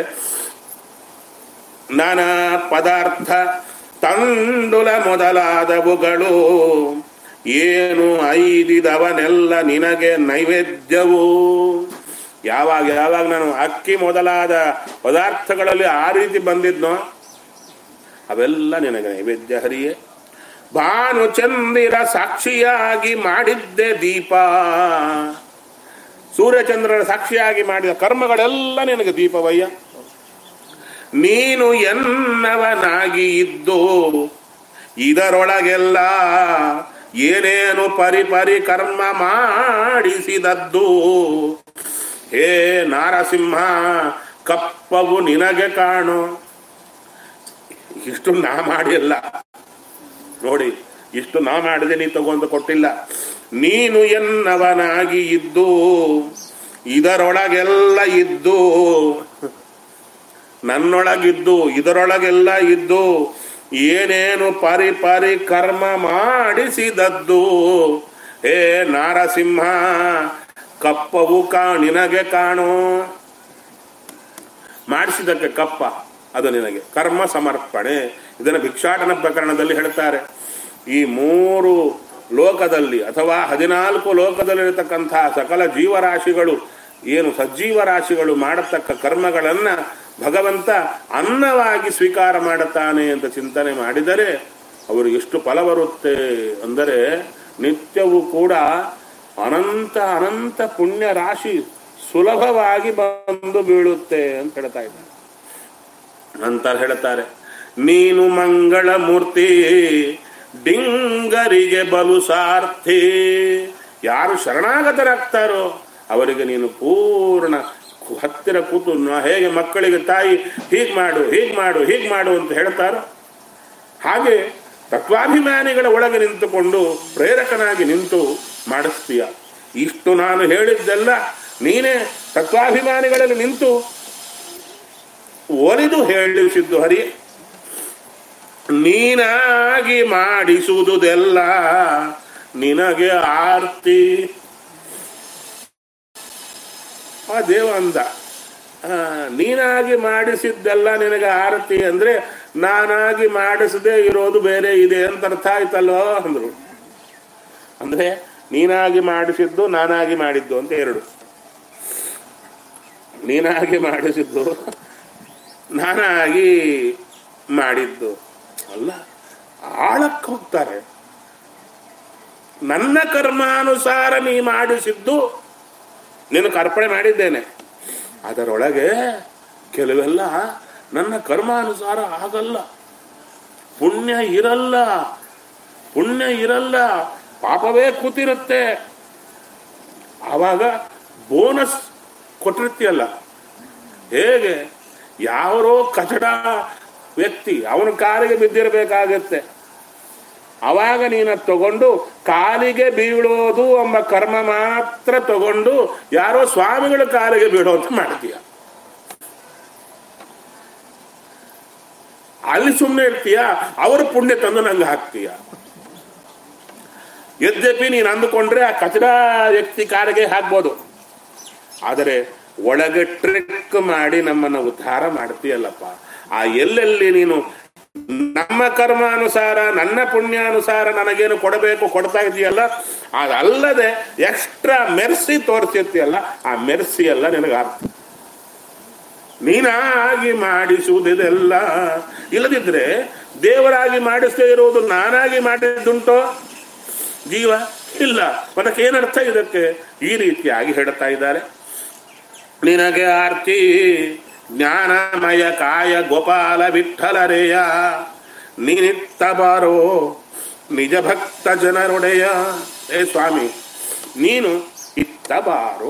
ನಾನಾ ಪದಾರ್ಥ ತಂಡುಲ ಮೊದಲಾದವುಗಳು ಏನು ಐದಿದವನೆಲ್ಲ ನಿನಗೆ ನೈವೇದ್ಯವು. ಯಾವಾಗ ಯಾವಾಗ ನಾನು ಅಕ್ಕಿ ಮೊದಲಾದ ಪದಾರ್ಥಗಳಲ್ಲಿ ಆ ರೀತಿ ಬಂದಿದ್ನೋ ಅವೆಲ್ಲ ನಿನಗೆ ನೈವೇದ್ಯ ಹರಿಯೇ. ಭಾನು ಚಂದಿರ ಸಾಕ್ಷಿಯಾಗಿ ಮಾಡಿದ್ದೆ ದೀಪ, ಸೂರ್ಯಚಂದ್ರರ ಸಾಕ್ಷಿಯಾಗಿ ಮಾಡಿದ ಕರ್ಮಗಳೆಲ್ಲ ನಿನಗೆ ದೀಪವಯ್ಯ. ನೀನು ಎನ್ನವನಾಗಿ ಇದ್ದು ಇದರೊಳಗೆಲ್ಲ ಏನೇನು ಪರಿಪರಿ ಕರ್ಮ ಮಾಡಿಸಿದದ್ದು. ಹೇ ನಾರಸಿಂಹ ಕಪ್ಪವು ನಿನಗೆ ಕಾಣು. ಇಷ್ಟು ನಾ ಮಾಡಿಲ್ಲ ನೋಡಿ, ಇಷ್ಟು ನಾ ಮಾಡಿದೆ, ನೀ ತಗೊಂಡು ಕೊಟ್ಟಿಲ್ಲ. ನೀನು ಎನ್ನವನಾಗಿ ಇದ್ದು ಇದರೊಳಗೆಲ್ಲ ಇದ್ದು, ನನ್ನೊಳಗಿದ್ದು ಇದರೊಳಗೆಲ್ಲ ಇದ್ದು ಏನೇನು ಪರಿ ಪರಿ ಕರ್ಮ ಮಾಡಿಸಿದದ್ದು. ಹೇ ನಾರಸಿಂಹ ಕಪ್ಪವು ಕಾ ನಿನಗೆ ಕಾಣೋ. ಮಾಡಿಸಿದಕ್ಕೆ ಕಪ್ಪ ಅದು ನಿನಗೆ ಕರ್ಮ ಸಮರ್ಪಣೆ. ಇದನ್ನು ಭಿಕ್ಷಾಟನ ಪ್ರಕರಣದಲ್ಲಿ ಹೇಳ್ತಾರೆ. ಈ ಮೂರು ಲೋಕದಲ್ಲಿ ಅಥವಾ ಹದಿನಾಲ್ಕು ಲೋಕದಲ್ಲಿರತಕ್ಕಂತಹ ಸಕಲ ಜೀವರಾಶಿಗಳು ಏನು ಸಜ್ಜೀವ ರಾಶಿಗಳು ಮಾಡತಕ್ಕ ಕರ್ಮಗಳನ್ನ ಭಗವಂತ ಅನ್ನವಾಗಿ ಸ್ವೀಕಾರ ಮಾಡುತ್ತಾನೆ ಅಂತ ಚಿಂತನೆ ಮಾಡಿದರೆ ಅವರಿಗೆ ಎಷ್ಟು ಫಲ ಬರುತ್ತೆ ಅಂದರೆ, ನಿತ್ಯವೂ ಕೂಡ ಅನಂತ ಅನಂತ ಪುಣ್ಯ ರಾಶಿ ಸುಲಭವಾಗಿ ಬಂದು ಬೀಳುತ್ತೆ ಅಂತ ಹೇಳ್ತಾ ಇದ್ದಾರೆ. ನಂತರ ಹೇಳ್ತಾರೆ, ನೀನು ಮಂಗಳ ಮೂರ್ತಿ ಡಿಂಗರಿಗೆ ಬಲು ಸಾರ್ಥಿ. ಯಾರು ಶರಣಾಗತರಾಗ್ತಾರೋ ಅವರಿಗೆ ನೀನು ಪೂರ್ಣ ಹತ್ತಿರ ಕೂತು ಹೇಗೆ ಮಕ್ಕಳಿಗೆ ತಾಯಿ ಹೀಗ್ ಮಾಡು ಹೀಗ್ ಮಾಡು ಹೀಗ್ ಮಾಡು ಅಂತ ಹೇಳ್ತಾರೋ ಹಾಗೆ ತತ್ವಾಭಿಮಾನಿಗಳ ಒಳಗೆ ನಿಂತುಕೊಂಡು ಪ್ರೇರಕನಾಗಿ ನಿಂತು ಮಾಡಿಸ್ತೀಯ. ಇಷ್ಟು ನಾನು ಹೇಳಿದ್ದೆಲ್ಲ ನೀನೇ ತತ್ವಾಭಿಮಾನಿಗಳಲ್ಲಿ ನಿಂತು ಒಲಿದು ಹೇಳಿಸಿದ್ದು ಹರಿ. ನೀನಾಗಿ ಮಾಡಿಸುವುದೆಲ್ಲ ನಿನಗೆ ಆರ್ತಿ. ಆ ದೇವ ಅಂದ, ನೀನಾಗಿ ಮಾಡಿಸಿದ್ದೆಲ್ಲ ನಿನಗೆ ಆರತಿ ಅಂದ್ರೆ ನಾನಾಗಿ ಮಾಡಿಸದೆ ಇರೋದು ಬೇರೆ ಇದೆ ಅಂತ ಅರ್ಥ ಆಯ್ತಲ್ವ ಅಂದ್ರು. ಅಂದ್ರೆ ನೀನಾಗಿ ಮಾಡಿಸಿದ್ದು ನಾನಾಗಿ ಮಾಡಿದ್ದು ಅಂತ ಎರಡು. ನೀನಾಗಿ ಮಾಡಿಸಿದ್ದು ನಾನಾಗಿ ಮಾಡಿದ್ದು ಅಲ್ಲ. ಆಳಕ್ಕೆ ಹೋಗ್ತಾರೆ. ನನ್ನ ಕರ್ಮಾನುಸಾರ ನೀ ಮಾಡಿಸಿದ್ದು ನಿನ್ನ ಅರ್ಪಣೆ ಮಾಡಿದ್ದೇನೆ. ಅದರೊಳಗೆ ಕೆಲವೆಲ್ಲ ನನ್ನ ಕರ್ಮಾನುಸಾರ ಆಗಲ್ಲ, ಪುಣ್ಯ ಇರಲ್ಲ, ಪುಣ್ಯ ಇರಲ್ಲ, ಪಾಪವೇ ಕೂತಿರುತ್ತೆ. ಆವಾಗ ಬೋನಸ್ ಕೊಟ್ಟಿರ್ತೀಯಲ್ಲ. ಹೇಗೆ? ಯಾರೋ ಕಚಡ ವ್ಯಕ್ತಿ ಅವನ ಕಾಲಿಗೆ ಬಿದ್ದಿರಬೇಕಾಗತ್ತೆ. ಅವಾಗ ನೀನು ತಗೊಂಡು ಕಾಲಿಗೆ ಬೀಳೋದು ಎಂಬ ಕರ್ಮ ಮಾತ್ರ ತಗೊಂಡು ಯಾರೋ ಸ್ವಾಮಿಗಳ ಕಾಲಿಗೆ ಬೀಳೋದು ಮಾಡ್ತೀಯ. ಅಲ್ಲಿ ಸುಮ್ಮನೆ ಇರ್ತೀಯ, ಅವರು ಪುಣ್ಯ ತಂದು ನಂಗೆ ಹಾಕ್ತೀಯ. ಯದ್ಯಪಿ ನೀನು ಅಂದುಕೊಂಡ್ರೆ ಆ ಕಚಡ ವ್ಯಕ್ತಿ ಕಾಲಿಗೆ ಹಾಕ್ಬೋದು, ಆದರೆ ಒಳಗೆ ಟ್ರಿಕ್ ಮಾಡಿ ನಮ್ಮನ್ನು ಉದ್ಧಾರ ಮಾಡ್ತೀಯಲ್ಲಪ್ಪ. ಆ ಎಲ್ಲೆಲ್ಲಿ ನೀನು ನಮ್ಮ ಕರ್ಮಾನುಸಾರ ನನ್ನ ಪುಣ್ಯಾನುಸಾರ ನನಗೇನು ಕೊಡಬೇಕು ಕೊಡ್ತಾ ಇದೆಯಲ್ಲ, ಅದಲ್ಲದೆ ಎಕ್ಸ್ಟ್ರಾ ಮೆರ್ಸಿ ತೋರಿಸಿರ್ತೀಯಲ್ಲ, ಆ ಮೆರ್ಸಿ ಎಲ್ಲ ನಿನಗಾರ್ಥ. ನೀನಾಗಿ ಮಾಡಿಸುವುದಿದೆಲ್ಲ. ಇಲ್ಲದಿದ್ರೆ ದೇವರಾಗಿ ಮಾಡಿಸದೇ ಇರುವುದು ನಾನಾಗಿ ಮಾಡಿದ್ದುಂಟೋ ಜೀವ? ಇಲ್ಲ. ಅದಕ್ಕೆ ಏನರ್ಥ ಇದಕ್ಕೆ? ಈ ರೀತಿಯಾಗಿ ಹೇಳ್ತಾ ಇದ್ದಾರೆ. ನಿನಗೆ ಆರ್ತಿ ಜ್ಞಾನಮಯ ಕಾಯ ಗೋಪಾಲ ವಿಠಲರೆಯ, ನೀನಿತ್ತ ಬಾರೋ ನಿಜ ಭಕ್ತ ಜನರೊಡೆಯ. ಏ ಸ್ವಾಮಿ, ನೀನು ಇತ್ತ ಬಾರೋ.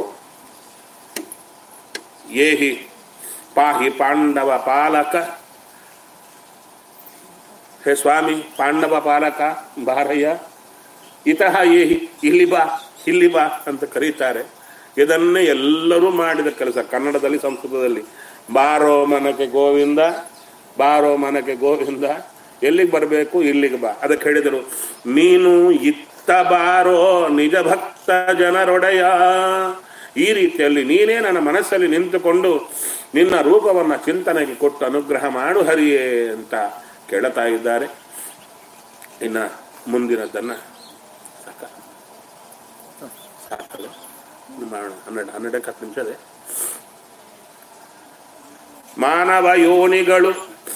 ಏಹಿ ಪಾಹಿ ಪಾಂಡವ ಪಾಲಕ. ಹೇ ಸ್ವಾಮಿ, ಪಾಂಡವ ಪಾಲಕ ಬಾರಯ್ಯ. ಇತಃ ಏಹಿ, ಇಲ್ಲಿ ಬಾ, ಇಲ್ಲಿ ಬಾ ಅಂತ ಕರೀತಾರೆ. ಇದನ್ನೇ ಎಲ್ಲರೂ ಮಾಡಿದ ಕೆಲಸ ಕನ್ನಡದಲ್ಲಿ, ಸಂಸ್ಕೃತದಲ್ಲಿ. ಬಾರೋ ಮನಕ್ಕೆ ಗೋವಿಂದ, ಬಾರೋ ಮನಕ್ಕೆ ಗೋವಿಂದ. ಎಲ್ಲಿಗೆ ಬರಬೇಕು? ಇಲ್ಲಿಗೆ ಬಾ. ಅದಕ್ಕೆ ಹೇಳಿದರು, ನೀನು ಇತ್ತ ಬಾರೋ ನಿಜ ಭಕ್ತ ಜನರೊಡೆಯ. ಈ ರೀತಿಯಲ್ಲಿ ನೀನೇ ನನ್ನ ಮನಸ್ಸಲ್ಲಿ ನಿಂತುಕೊಂಡು ನಿನ್ನ ರೂಪವನ್ನು ಚಿಂತನೆಗೆ ಕೊಟ್ಟು ಅನುಗ್ರಹ ಮಾಡು ಹರಿಯೇ ಅಂತ ಕೇಳ್ತಾ ಇದ್ದಾರೆ. ಇನ್ನು ಮುಂದಿನದನ್ನ ಸಾಕ ಸಾಕಲ್ಲ ಮಾಡೋಣ. ಹನ್ನೆರಡು ಹನ್ನೆರಡಕ್ಕೆ ಹತ್ತು ನಿಮಿಷ ಇದೆ. ಮಾನವ ಯೋನಿಗಳು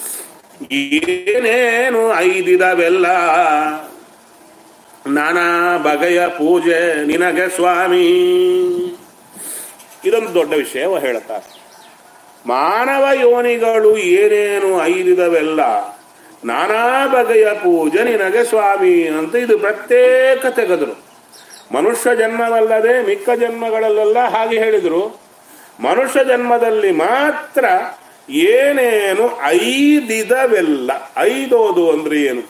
ಏನೇನು ಐದಿದವೆಲ್ಲ, ನಾನಾ ಬಗೆಯ ಪೂಜೆ ನಿನಗೆ ಸ್ವಾಮಿ. ಇದೊಂದು ದೊಡ್ಡ ವಿಷಯ ಹೇಳ್ತಾರೆ. ಮಾನವ ಯೋನಿಗಳು ಏನೇನು ಐದಿದವೆಲ್ಲ, ನಾನಾ ಬಗೆಯ ಪೂಜೆ ನಿನಗೆ ಸ್ವಾಮಿ ಅಂತ ಇದು ಪ್ರತ್ಯೇಕ ತೆಗೆದರು. ಮನುಷ್ಯ ಜನ್ಮವಲ್ಲದೆ ಮಿಕ್ಕ ಜನ್ಮಗಳಲ್ಲೆಲ್ಲ ಹಾಗೆ ಹೇಳಿದರು. ಮನುಷ್ಯ ಜನ್ಮದಲ್ಲಿ ಮಾತ್ರ ಏನೇನು ಐದಿದವೆಲ್ಲ. ಐದೋದು ಅಂದ್ರೆ ಏನು?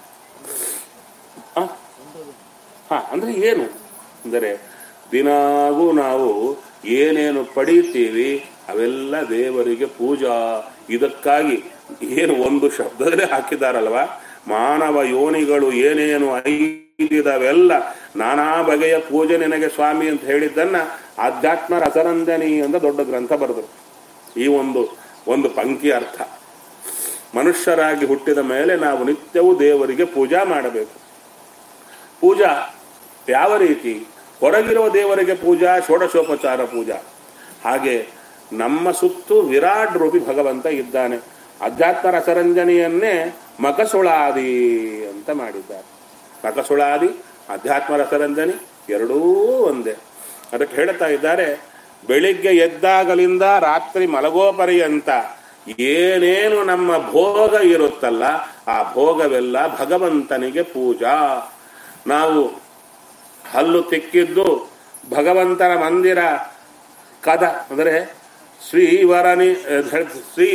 ಹಾ ಅಂದ್ರೆ ಏನು ಅಂದರೆ ದಿನಾಗೂ ನಾವು ಏನೇನು ಪಡೀತೀವಿ ಅವೆಲ್ಲ ದೇವರಿಗೆ ಪೂಜಾ. ಇದಕ್ಕಾಗಿ ಏನು ಒಂದು ಶಬ್ದದಲ್ಲೇ ಹಾಕಿದಾರಲ್ವ, ಮಾನವ ಯೋನಿಗಳು ಏನೇನು ಐದಿದವೆಲ್ಲ ನಾನಾ ಬಗೆಯ ಪೂಜೆ ನಿನಗೆ ಸ್ವಾಮಿ ಅಂತ ಹೇಳಿದ್ದನ್ನ ಆಧ್ಯಾತ್ಮ ರಸರಂಜನಿ ಅಂತ ದೊಡ್ಡ ಗ್ರಂಥ ಬರೆದರು. ಈ ಒಂದು ಒಂದು ಪಂಕ್ತಿ ಅರ್ಥ. ಮನುಷ್ಯರಾಗಿ ಹುಟ್ಟಿದ ಮೇಲೆ ನಾವು ನಿತ್ಯವೂ ದೇವರಿಗೆ ಪೂಜಾ ಮಾಡಬೇಕು. ಪೂಜಾ ಯಾವ ರೀತಿ? ಹೊರಗಿರುವ ದೇವರಿಗೆ ಪೂಜಾ ಷೋಡಶೋಪಚಾರ ಪೂಜಾ. ಹಾಗೆ ನಮ್ಮ ಸುತ್ತು ವಿರಾಟ್ ರೂಪಿ ಭಗವಂತ ಇದ್ದಾನೆ. ಅಧ್ಯಾತ್ಮ ರಸರಂಜನೆಯನ್ನೇ ಮಕಸುಳಾದಿ ಅಂತ ಮಾಡಿದ್ದಾರೆ. ಮಕಸುಳಾದಿ ಅಧ್ಯಾತ್ಮ ರಸರಂಜನೆ ಎರಡೂ ಒಂದೇ. ಅದಕ್ಕೆ ಹೇಳ್ತಾ ಇದ್ದಾರೆ, ಬೆಳಿಗ್ಗೆ ಎದ್ದಾಗಲಿಂದ ರಾತ್ರಿ ಮಲಗೋ ಪರ್ಯಂತ ಏನೇನು ನಮ್ಮ ಭೋಗ ಇರುತ್ತಲ್ಲ ಆ ಭೋಗವೆಲ್ಲ ಭಗವಂತನಿಗೆ ಪೂಜಾ. ನಾವು ಹಲ್ಲು ತಿಕ್ಕಿದ್ದು ಭಗವಂತನ ಮಂದಿರ ಕದ ಅಂದರೆ ಶ್ರೀವರನಿ ಶ್ರೀ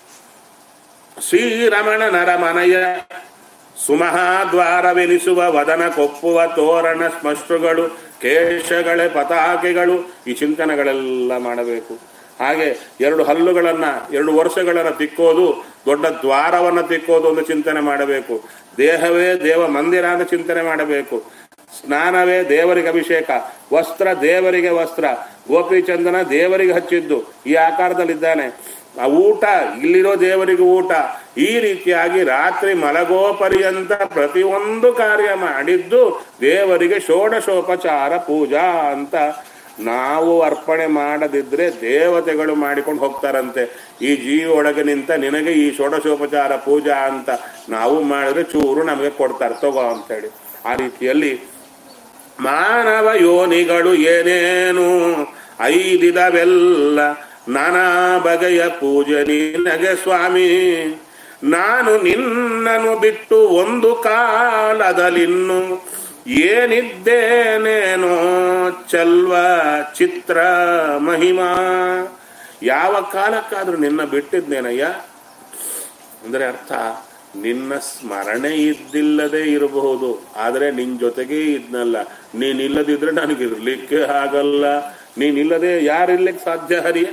ಶ್ರೀರಮಣ ನರಮನಯ ಸುಮಹಾದ್ವಾರವೆನಿಸುವ ವದನ ಕೊಪ್ಪುವ ತೋರಣ ಸ್ಮಶ್ರುಗಳು ಕೇಶಗಳೇ ಪತಾಕೆಗಳು, ಈ ಚಿಂತನೆಗಳೆಲ್ಲ ಮಾಡಬೇಕು. ಹಾಗೆ ಎರಡು ಹಲ್ಲುಗಳನ್ನು ಎರಡು ವರ್ಷಗಳನ್ನು ತಿಕ್ಕೋದು, ದೊಡ್ಡ ದ್ವಾರವನ್ನು ತಿಕ್ಕೋದು ಒಂದು ಚಿಂತನೆ ಮಾಡಬೇಕು. ದೇಹವೇ ದೇವ ಮಂದಿರ ಅಂತ ಚಿಂತನೆ ಮಾಡಬೇಕು. ಸ್ನಾನವೇ ದೇವರಿಗೆ ಅಭಿಷೇಕ, ವಸ್ತ್ರ ದೇವರಿಗೆ ವಸ್ತ್ರ, ಗೋಪಿಚಂದನ ದೇವರಿಗೆ ಹಚ್ಚಿದ್ದು ಈ ಆಕಾರದಲ್ಲಿದ್ದಾನೆ. ಆ ಊಟ ಇಲ್ಲಿರೋ ದೇವರಿಗೆ ಊಟ, ಈ ರೀತಿಯಾಗಿ ರಾತ್ರಿ ಮಲಗೋ ಪರ್ಯಂತ ಪ್ರತಿಯೊಂದು ಕಾರ್ಯ ಮಾಡಿದ್ದು ದೇವರಿಗೆ ಷೋಡಶೋಪಚಾರ ಪೂಜಾ ಅಂತ. ನಾವು ಅರ್ಪಣೆ ಮಾಡದಿದ್ರೆ ದೇವತೆಗಳು ಮಾಡಿಕೊಂಡು ಹೋಗ್ತಾರಂತೆ. ಈ ಜೀವ ಒಳಗೆ ನಿಂತ ನಿನಗೆ ಈ ಷೋಡಶೋಪಚಾರ ಪೂಜಾ ಅಂತ ನಾವು ಮಾಡಿದ್ರೆ ಚೂರು ನಮಗೆ ಕೊಡ್ತಾರೆ, ತಗೋ ಅಂತೇಳಿ. ಆ ರೀತಿಯಲ್ಲಿ ಮಾನವ ಯೋನಿಗಳು ಏನೇನು ಐದಿದವೆಲ್ಲ ನಾನಾ ಬಗೆಯ ಪೂಜೆ ನಿನಗೆ ಸ್ವಾಮಿ. ನಾನು ನಿನ್ನನ್ನು ಬಿಟ್ಟು ಒಂದು ಕಾಲದಲ್ಲಿನ್ನು ಏನಿದ್ದೇನೇನೋ ಚಲ್ವ ಚಿತ್ರ ಮಹಿಮಾ. ಯಾವ ಕಾಲಕ್ಕಾದ್ರೂ ನಿನ್ನ ಬಿಟ್ಟಿದ್ದೇನಯ್ಯ ಅಂದರೆ ಅರ್ಥ ನಿನ್ನ ಸ್ಮರಣೆ ಇದ್ದಿಲ್ಲದೆ ಇರಬಹುದು, ಆದರೆ ನಿನ್ನ ಜೊತೆಗೆ ಇದ್ನಲ್ಲ. ನೀನಿಲ್ಲದಿದ್ರೆ ನನಗಿರ್ಲಿಕ್ಕೆ ಆಗಲ್ಲ. ನೀನಿಲ್ಲದೆ ಯಾರಿರ್ಲಿಕ್ಕೆ ಸಾಧ್ಯ ಹರಿಯ?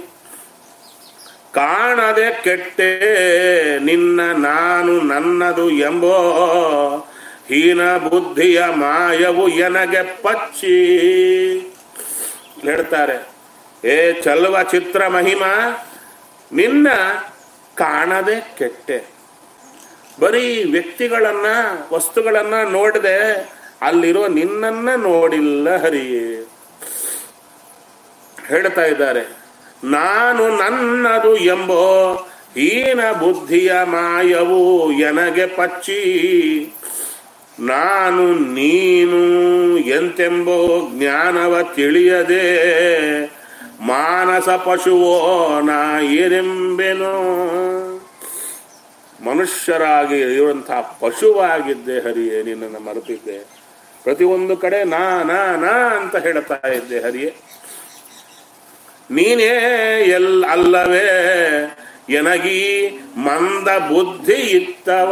ಕಾಣದೆ ಕೆಟ್ಟೆ ನಿನ್ನ ನಾನು ನನ್ನದು ಎಂಬೋ ಹೀನ ಬುದ್ಧಿಯ ಮಾಯವು ಎನಗೆ ಪಚ್ಚಿ. ಹೇಳ್ತಾರೆ, ಏ ಚಲ್ವ ಚಿತ್ರ ಮಹಿಮಾ, ನಿನ್ನ ಕಾಣದೆ ಕೆಟ್ಟೆ. ಬರೀ ವ್ಯಕ್ತಿಗಳನ್ನ ವಸ್ತುಗಳನ್ನ ನೋಡದೆ ಅಲ್ಲಿರೋ ನಿನ್ನನ್ನ ನೋಡಿಲ್ಲ ಹರಿಯೇ. ಹೇಳ್ತಾ ಇದ್ದಾರೆ, ನಾನು ನನ್ನದು ಎಂಬೋ ಹೀನ ಬುದ್ಧಿಯ ಮಾಯವು ಎನಗೆ ಪಚ್ಚಿ. ನಾನು ನೀನು ಎಂತೆಂಬೋ ಜ್ಞಾನವ ತಿಳಿಯದೆ ಮಾನಸ ಪಶುವೋ ನಾ ಏನೆಂಬೆನೋ. ಮನುಷ್ಯರಾಗಿ ಇರುವಂತಹ ಪಶುವಾಗಿದ್ದೆ ಹರಿಯೇ, ನಿನ್ನನ್ನು ಮರೆತಿದ್ದೆ. ಪ್ರತಿಯೊಂದು ಕಡೆ ನಾ ನಾ ನಾ ಅಂತ ಹೇಳ್ತಾ ಇದ್ದೆ ಹರಿಯೇ. ನೀನೇ ಎಲ್ ಅಲ್ಲವೇ ಎನಗೀ ಮಂದ ಬುದ್ಧಿ ಇತ್ತವ.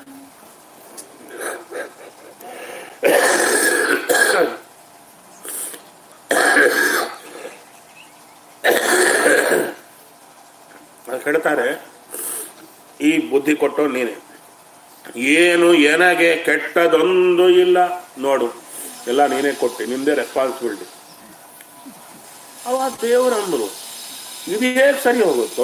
ಹೇಳ್ತಾರೆ, ಈ ಬುದ್ಧಿ ಕೊಟ್ಟೋ ನೀನೆ. ಏನು ಎನಗೆ ಕೆಟ್ಟದೊಂದು ಇಲ್ಲ ನೋಡು, ಎಲ್ಲ ನೀನೇ ಕೊಟ್ಟಿ, ನಿಂದೇ ರೆಸ್ಪಾನ್ಸಿಬಿಲಿಟಿ. ಅವ ದೇವರಂದ್ರು, ಇದು ಹೇಗೆ ಸರಿ ಹೋಗುತ್ತೋ?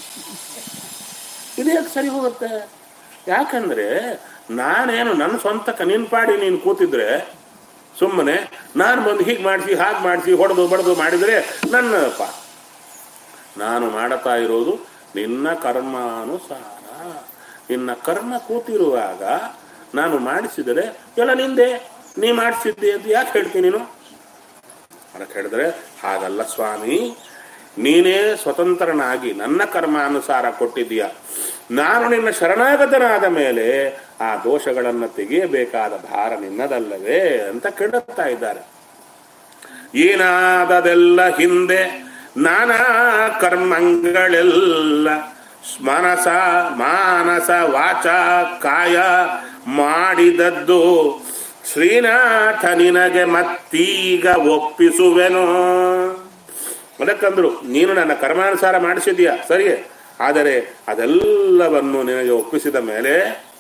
ಇದು ಹೇಗೆ ಸರಿ ಹೋಗುತ್ತೆ? ಯಾಕಂದ್ರೆ ನಾನೇನು ನನ್ನ ಸ್ವಂತಕ್ಕೆ ನಿನ್ ಪಾಡಿ ನೀನು ಕೂತಿದ್ರೆ ಸುಮ್ಮನೆ ನಾನು ಬಂದು ಹೀಗೆ ಮಾಡಿಸಿ ಹಾಗೆ ಮಾಡಿಸಿ ಹೊಡೆದು ಬಡ್ದು ಮಾಡಿದರೆ ನನ್ನಪ್ಪ. ನಾನು ಮಾಡುತ್ತಾ ಇರೋದು ನಿನ್ನ ಕರ್ಮಾನುಸಾರ. ನಿನ್ನ ಕರ್ಮ ಕೂತಿರುವಾಗ ನಾನು ಮಾಡಿಸಿದರೆ ಎಲ್ಲ ನಿಂದೆ, ನೀ ಮಾಡಿಸಿದ್ದೆ ಅಂತ ಯಾಕೆ ಹೇಳ್ತೀನಿ ನೀನು? ಅದಕ್ಕೆ ಹೇಳಿದ್ರೆ ಹಾಗಲ್ಲ ಸ್ವಾಮಿ, ನೀನೇ ಸ್ವತಂತ್ರನಾಗಿ ನನ್ನ ಕರ್ಮಾನುಸಾರ ಕೊಟ್ಟಿದ್ದೀಯ. ನಾನು ನಿನ್ನ ಶರಣಾಗತನಾದ ಮೇಲೆ ಆ ದೋಷಗಳನ್ನು ತೆಗೆಯಬೇಕಾದ ಭಾರ ನಿನ್ನದಲ್ಲವೇ ಅಂತ ಕೇಳುತ್ತಾ ಇದ್ದಾರೆ. ಏನಾದದೆಲ್ಲ ಹಿಂದೆ ನಾನಾ ಕರ್ಮಗಳೆಲ್ಲ ಮನಸ ಮಾನಸ ವಾಚ ಕಾಯ ಮಾಡಿದದ್ದು ಶ್ರೀನಾಥ ನಿನಗೆ ಮತ್ತೀಗ ಒಪ್ಪಿಸುವೆನೋ. ಅದಕ್ಕಂದ್ರು, ನೀನು ನನ್ನ ಕರ್ಮಾನುಸಾರ ಮಾಡಿಸಿದೀಯ ಸರಿಯೇ, ಆದರೆ ಅದೆಲ್ಲವನ್ನು ನಿನಗೆ ಒಪ್ಪಿಸಿದ ಮೇಲೆ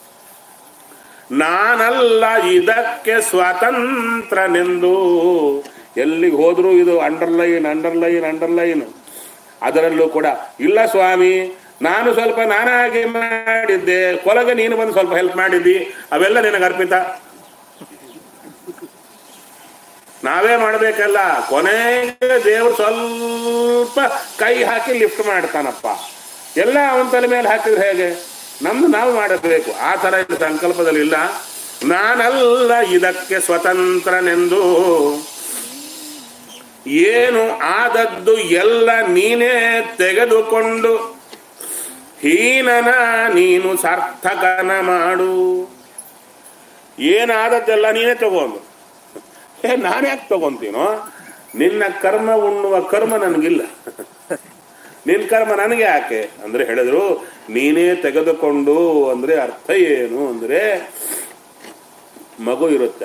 ನಾನಲ್ಲ ಇದಕ್ಕೆ ಸ್ವತಂತ್ರನೆಂದು. ಎಲ್ಲಿಗೆ ಹೋದ್ರೂ ಇದು ಅಂಡರ್ಲೈನ್ ಅಂಡರ್ಲೈನ್ ಅಂಡರ್ಲೈನ್. ಅದರಲ್ಲೂ ಕೂಡ ಇಲ್ಲ ಸ್ವಾಮಿ, ನಾನು ಸ್ವಲ್ಪ ನಾನಾಗಿ ಮಾಡಿದ್ದೆ, ಕೊಲಗೆ ನೀನು ಬಂದು ಸ್ವಲ್ಪ ಹೆಲ್ಪ್ ಮಾಡಿದ್ದಿ, ಅವೆಲ್ಲ ನಿನಗೆ ಅರ್ಪಿತ. ನಾವೇ ಮಾಡಬೇಕಲ್ಲ, ಕೊನೆಗೆ ದೇವರು ಸ್ವಲ್ಪ ಕೈ ಹಾಕಿ ಲಿಫ್ಟ್ ಮಾಡ್ತಾನಪ್ಪ. ಎಲ್ಲ ಅವನ ತಲೆ ಮೇಲೆ ಹಾಕಿದ್ರೆ ಹೇಗೆ? ನಮ್ದು ನಾವು ಮಾಡಬೇಕು. ಆ ಥರ ಸಂಕಲ್ಪದಲ್ಲಿ ಇಲ್ಲ. ನಾನಲ್ಲ ಇದಕ್ಕೆ ಸ್ವತಂತ್ರನೆಂದು, ಏನು ಆದದ್ದು ಎಲ್ಲ ನೀನೇ ತೆಗೆದುಕೊಂಡು ಹೀನನ ನೀನು ಸಾರ್ಥಕನ ಮಾಡು. ಏನಾದದ್ದೆಲ್ಲ ನೀನೇ ತಗೊಂಡು, ಏ ನಾನು ಯಾಕೆ ತಗೊಂತೀನೋ? ನಿನ್ನ ಕರ್ಮ ಉಣ್ಣುವ ಕರ್ಮ ನನಗಿಲ್ಲ, ನಿನ್ನ ಕರ್ಮ ನನಗೆ ಯಾಕೆ ಅಂದ್ರೆ ಹೇಳಿದ್ರು, ನೀನೇ ತೆಗೆದುಕೊಂಡು ಅಂದ್ರೆ ಅರ್ಥ ಏನು ಅಂದ್ರೆ, ಮಗು ಇರುತ್ತೆ,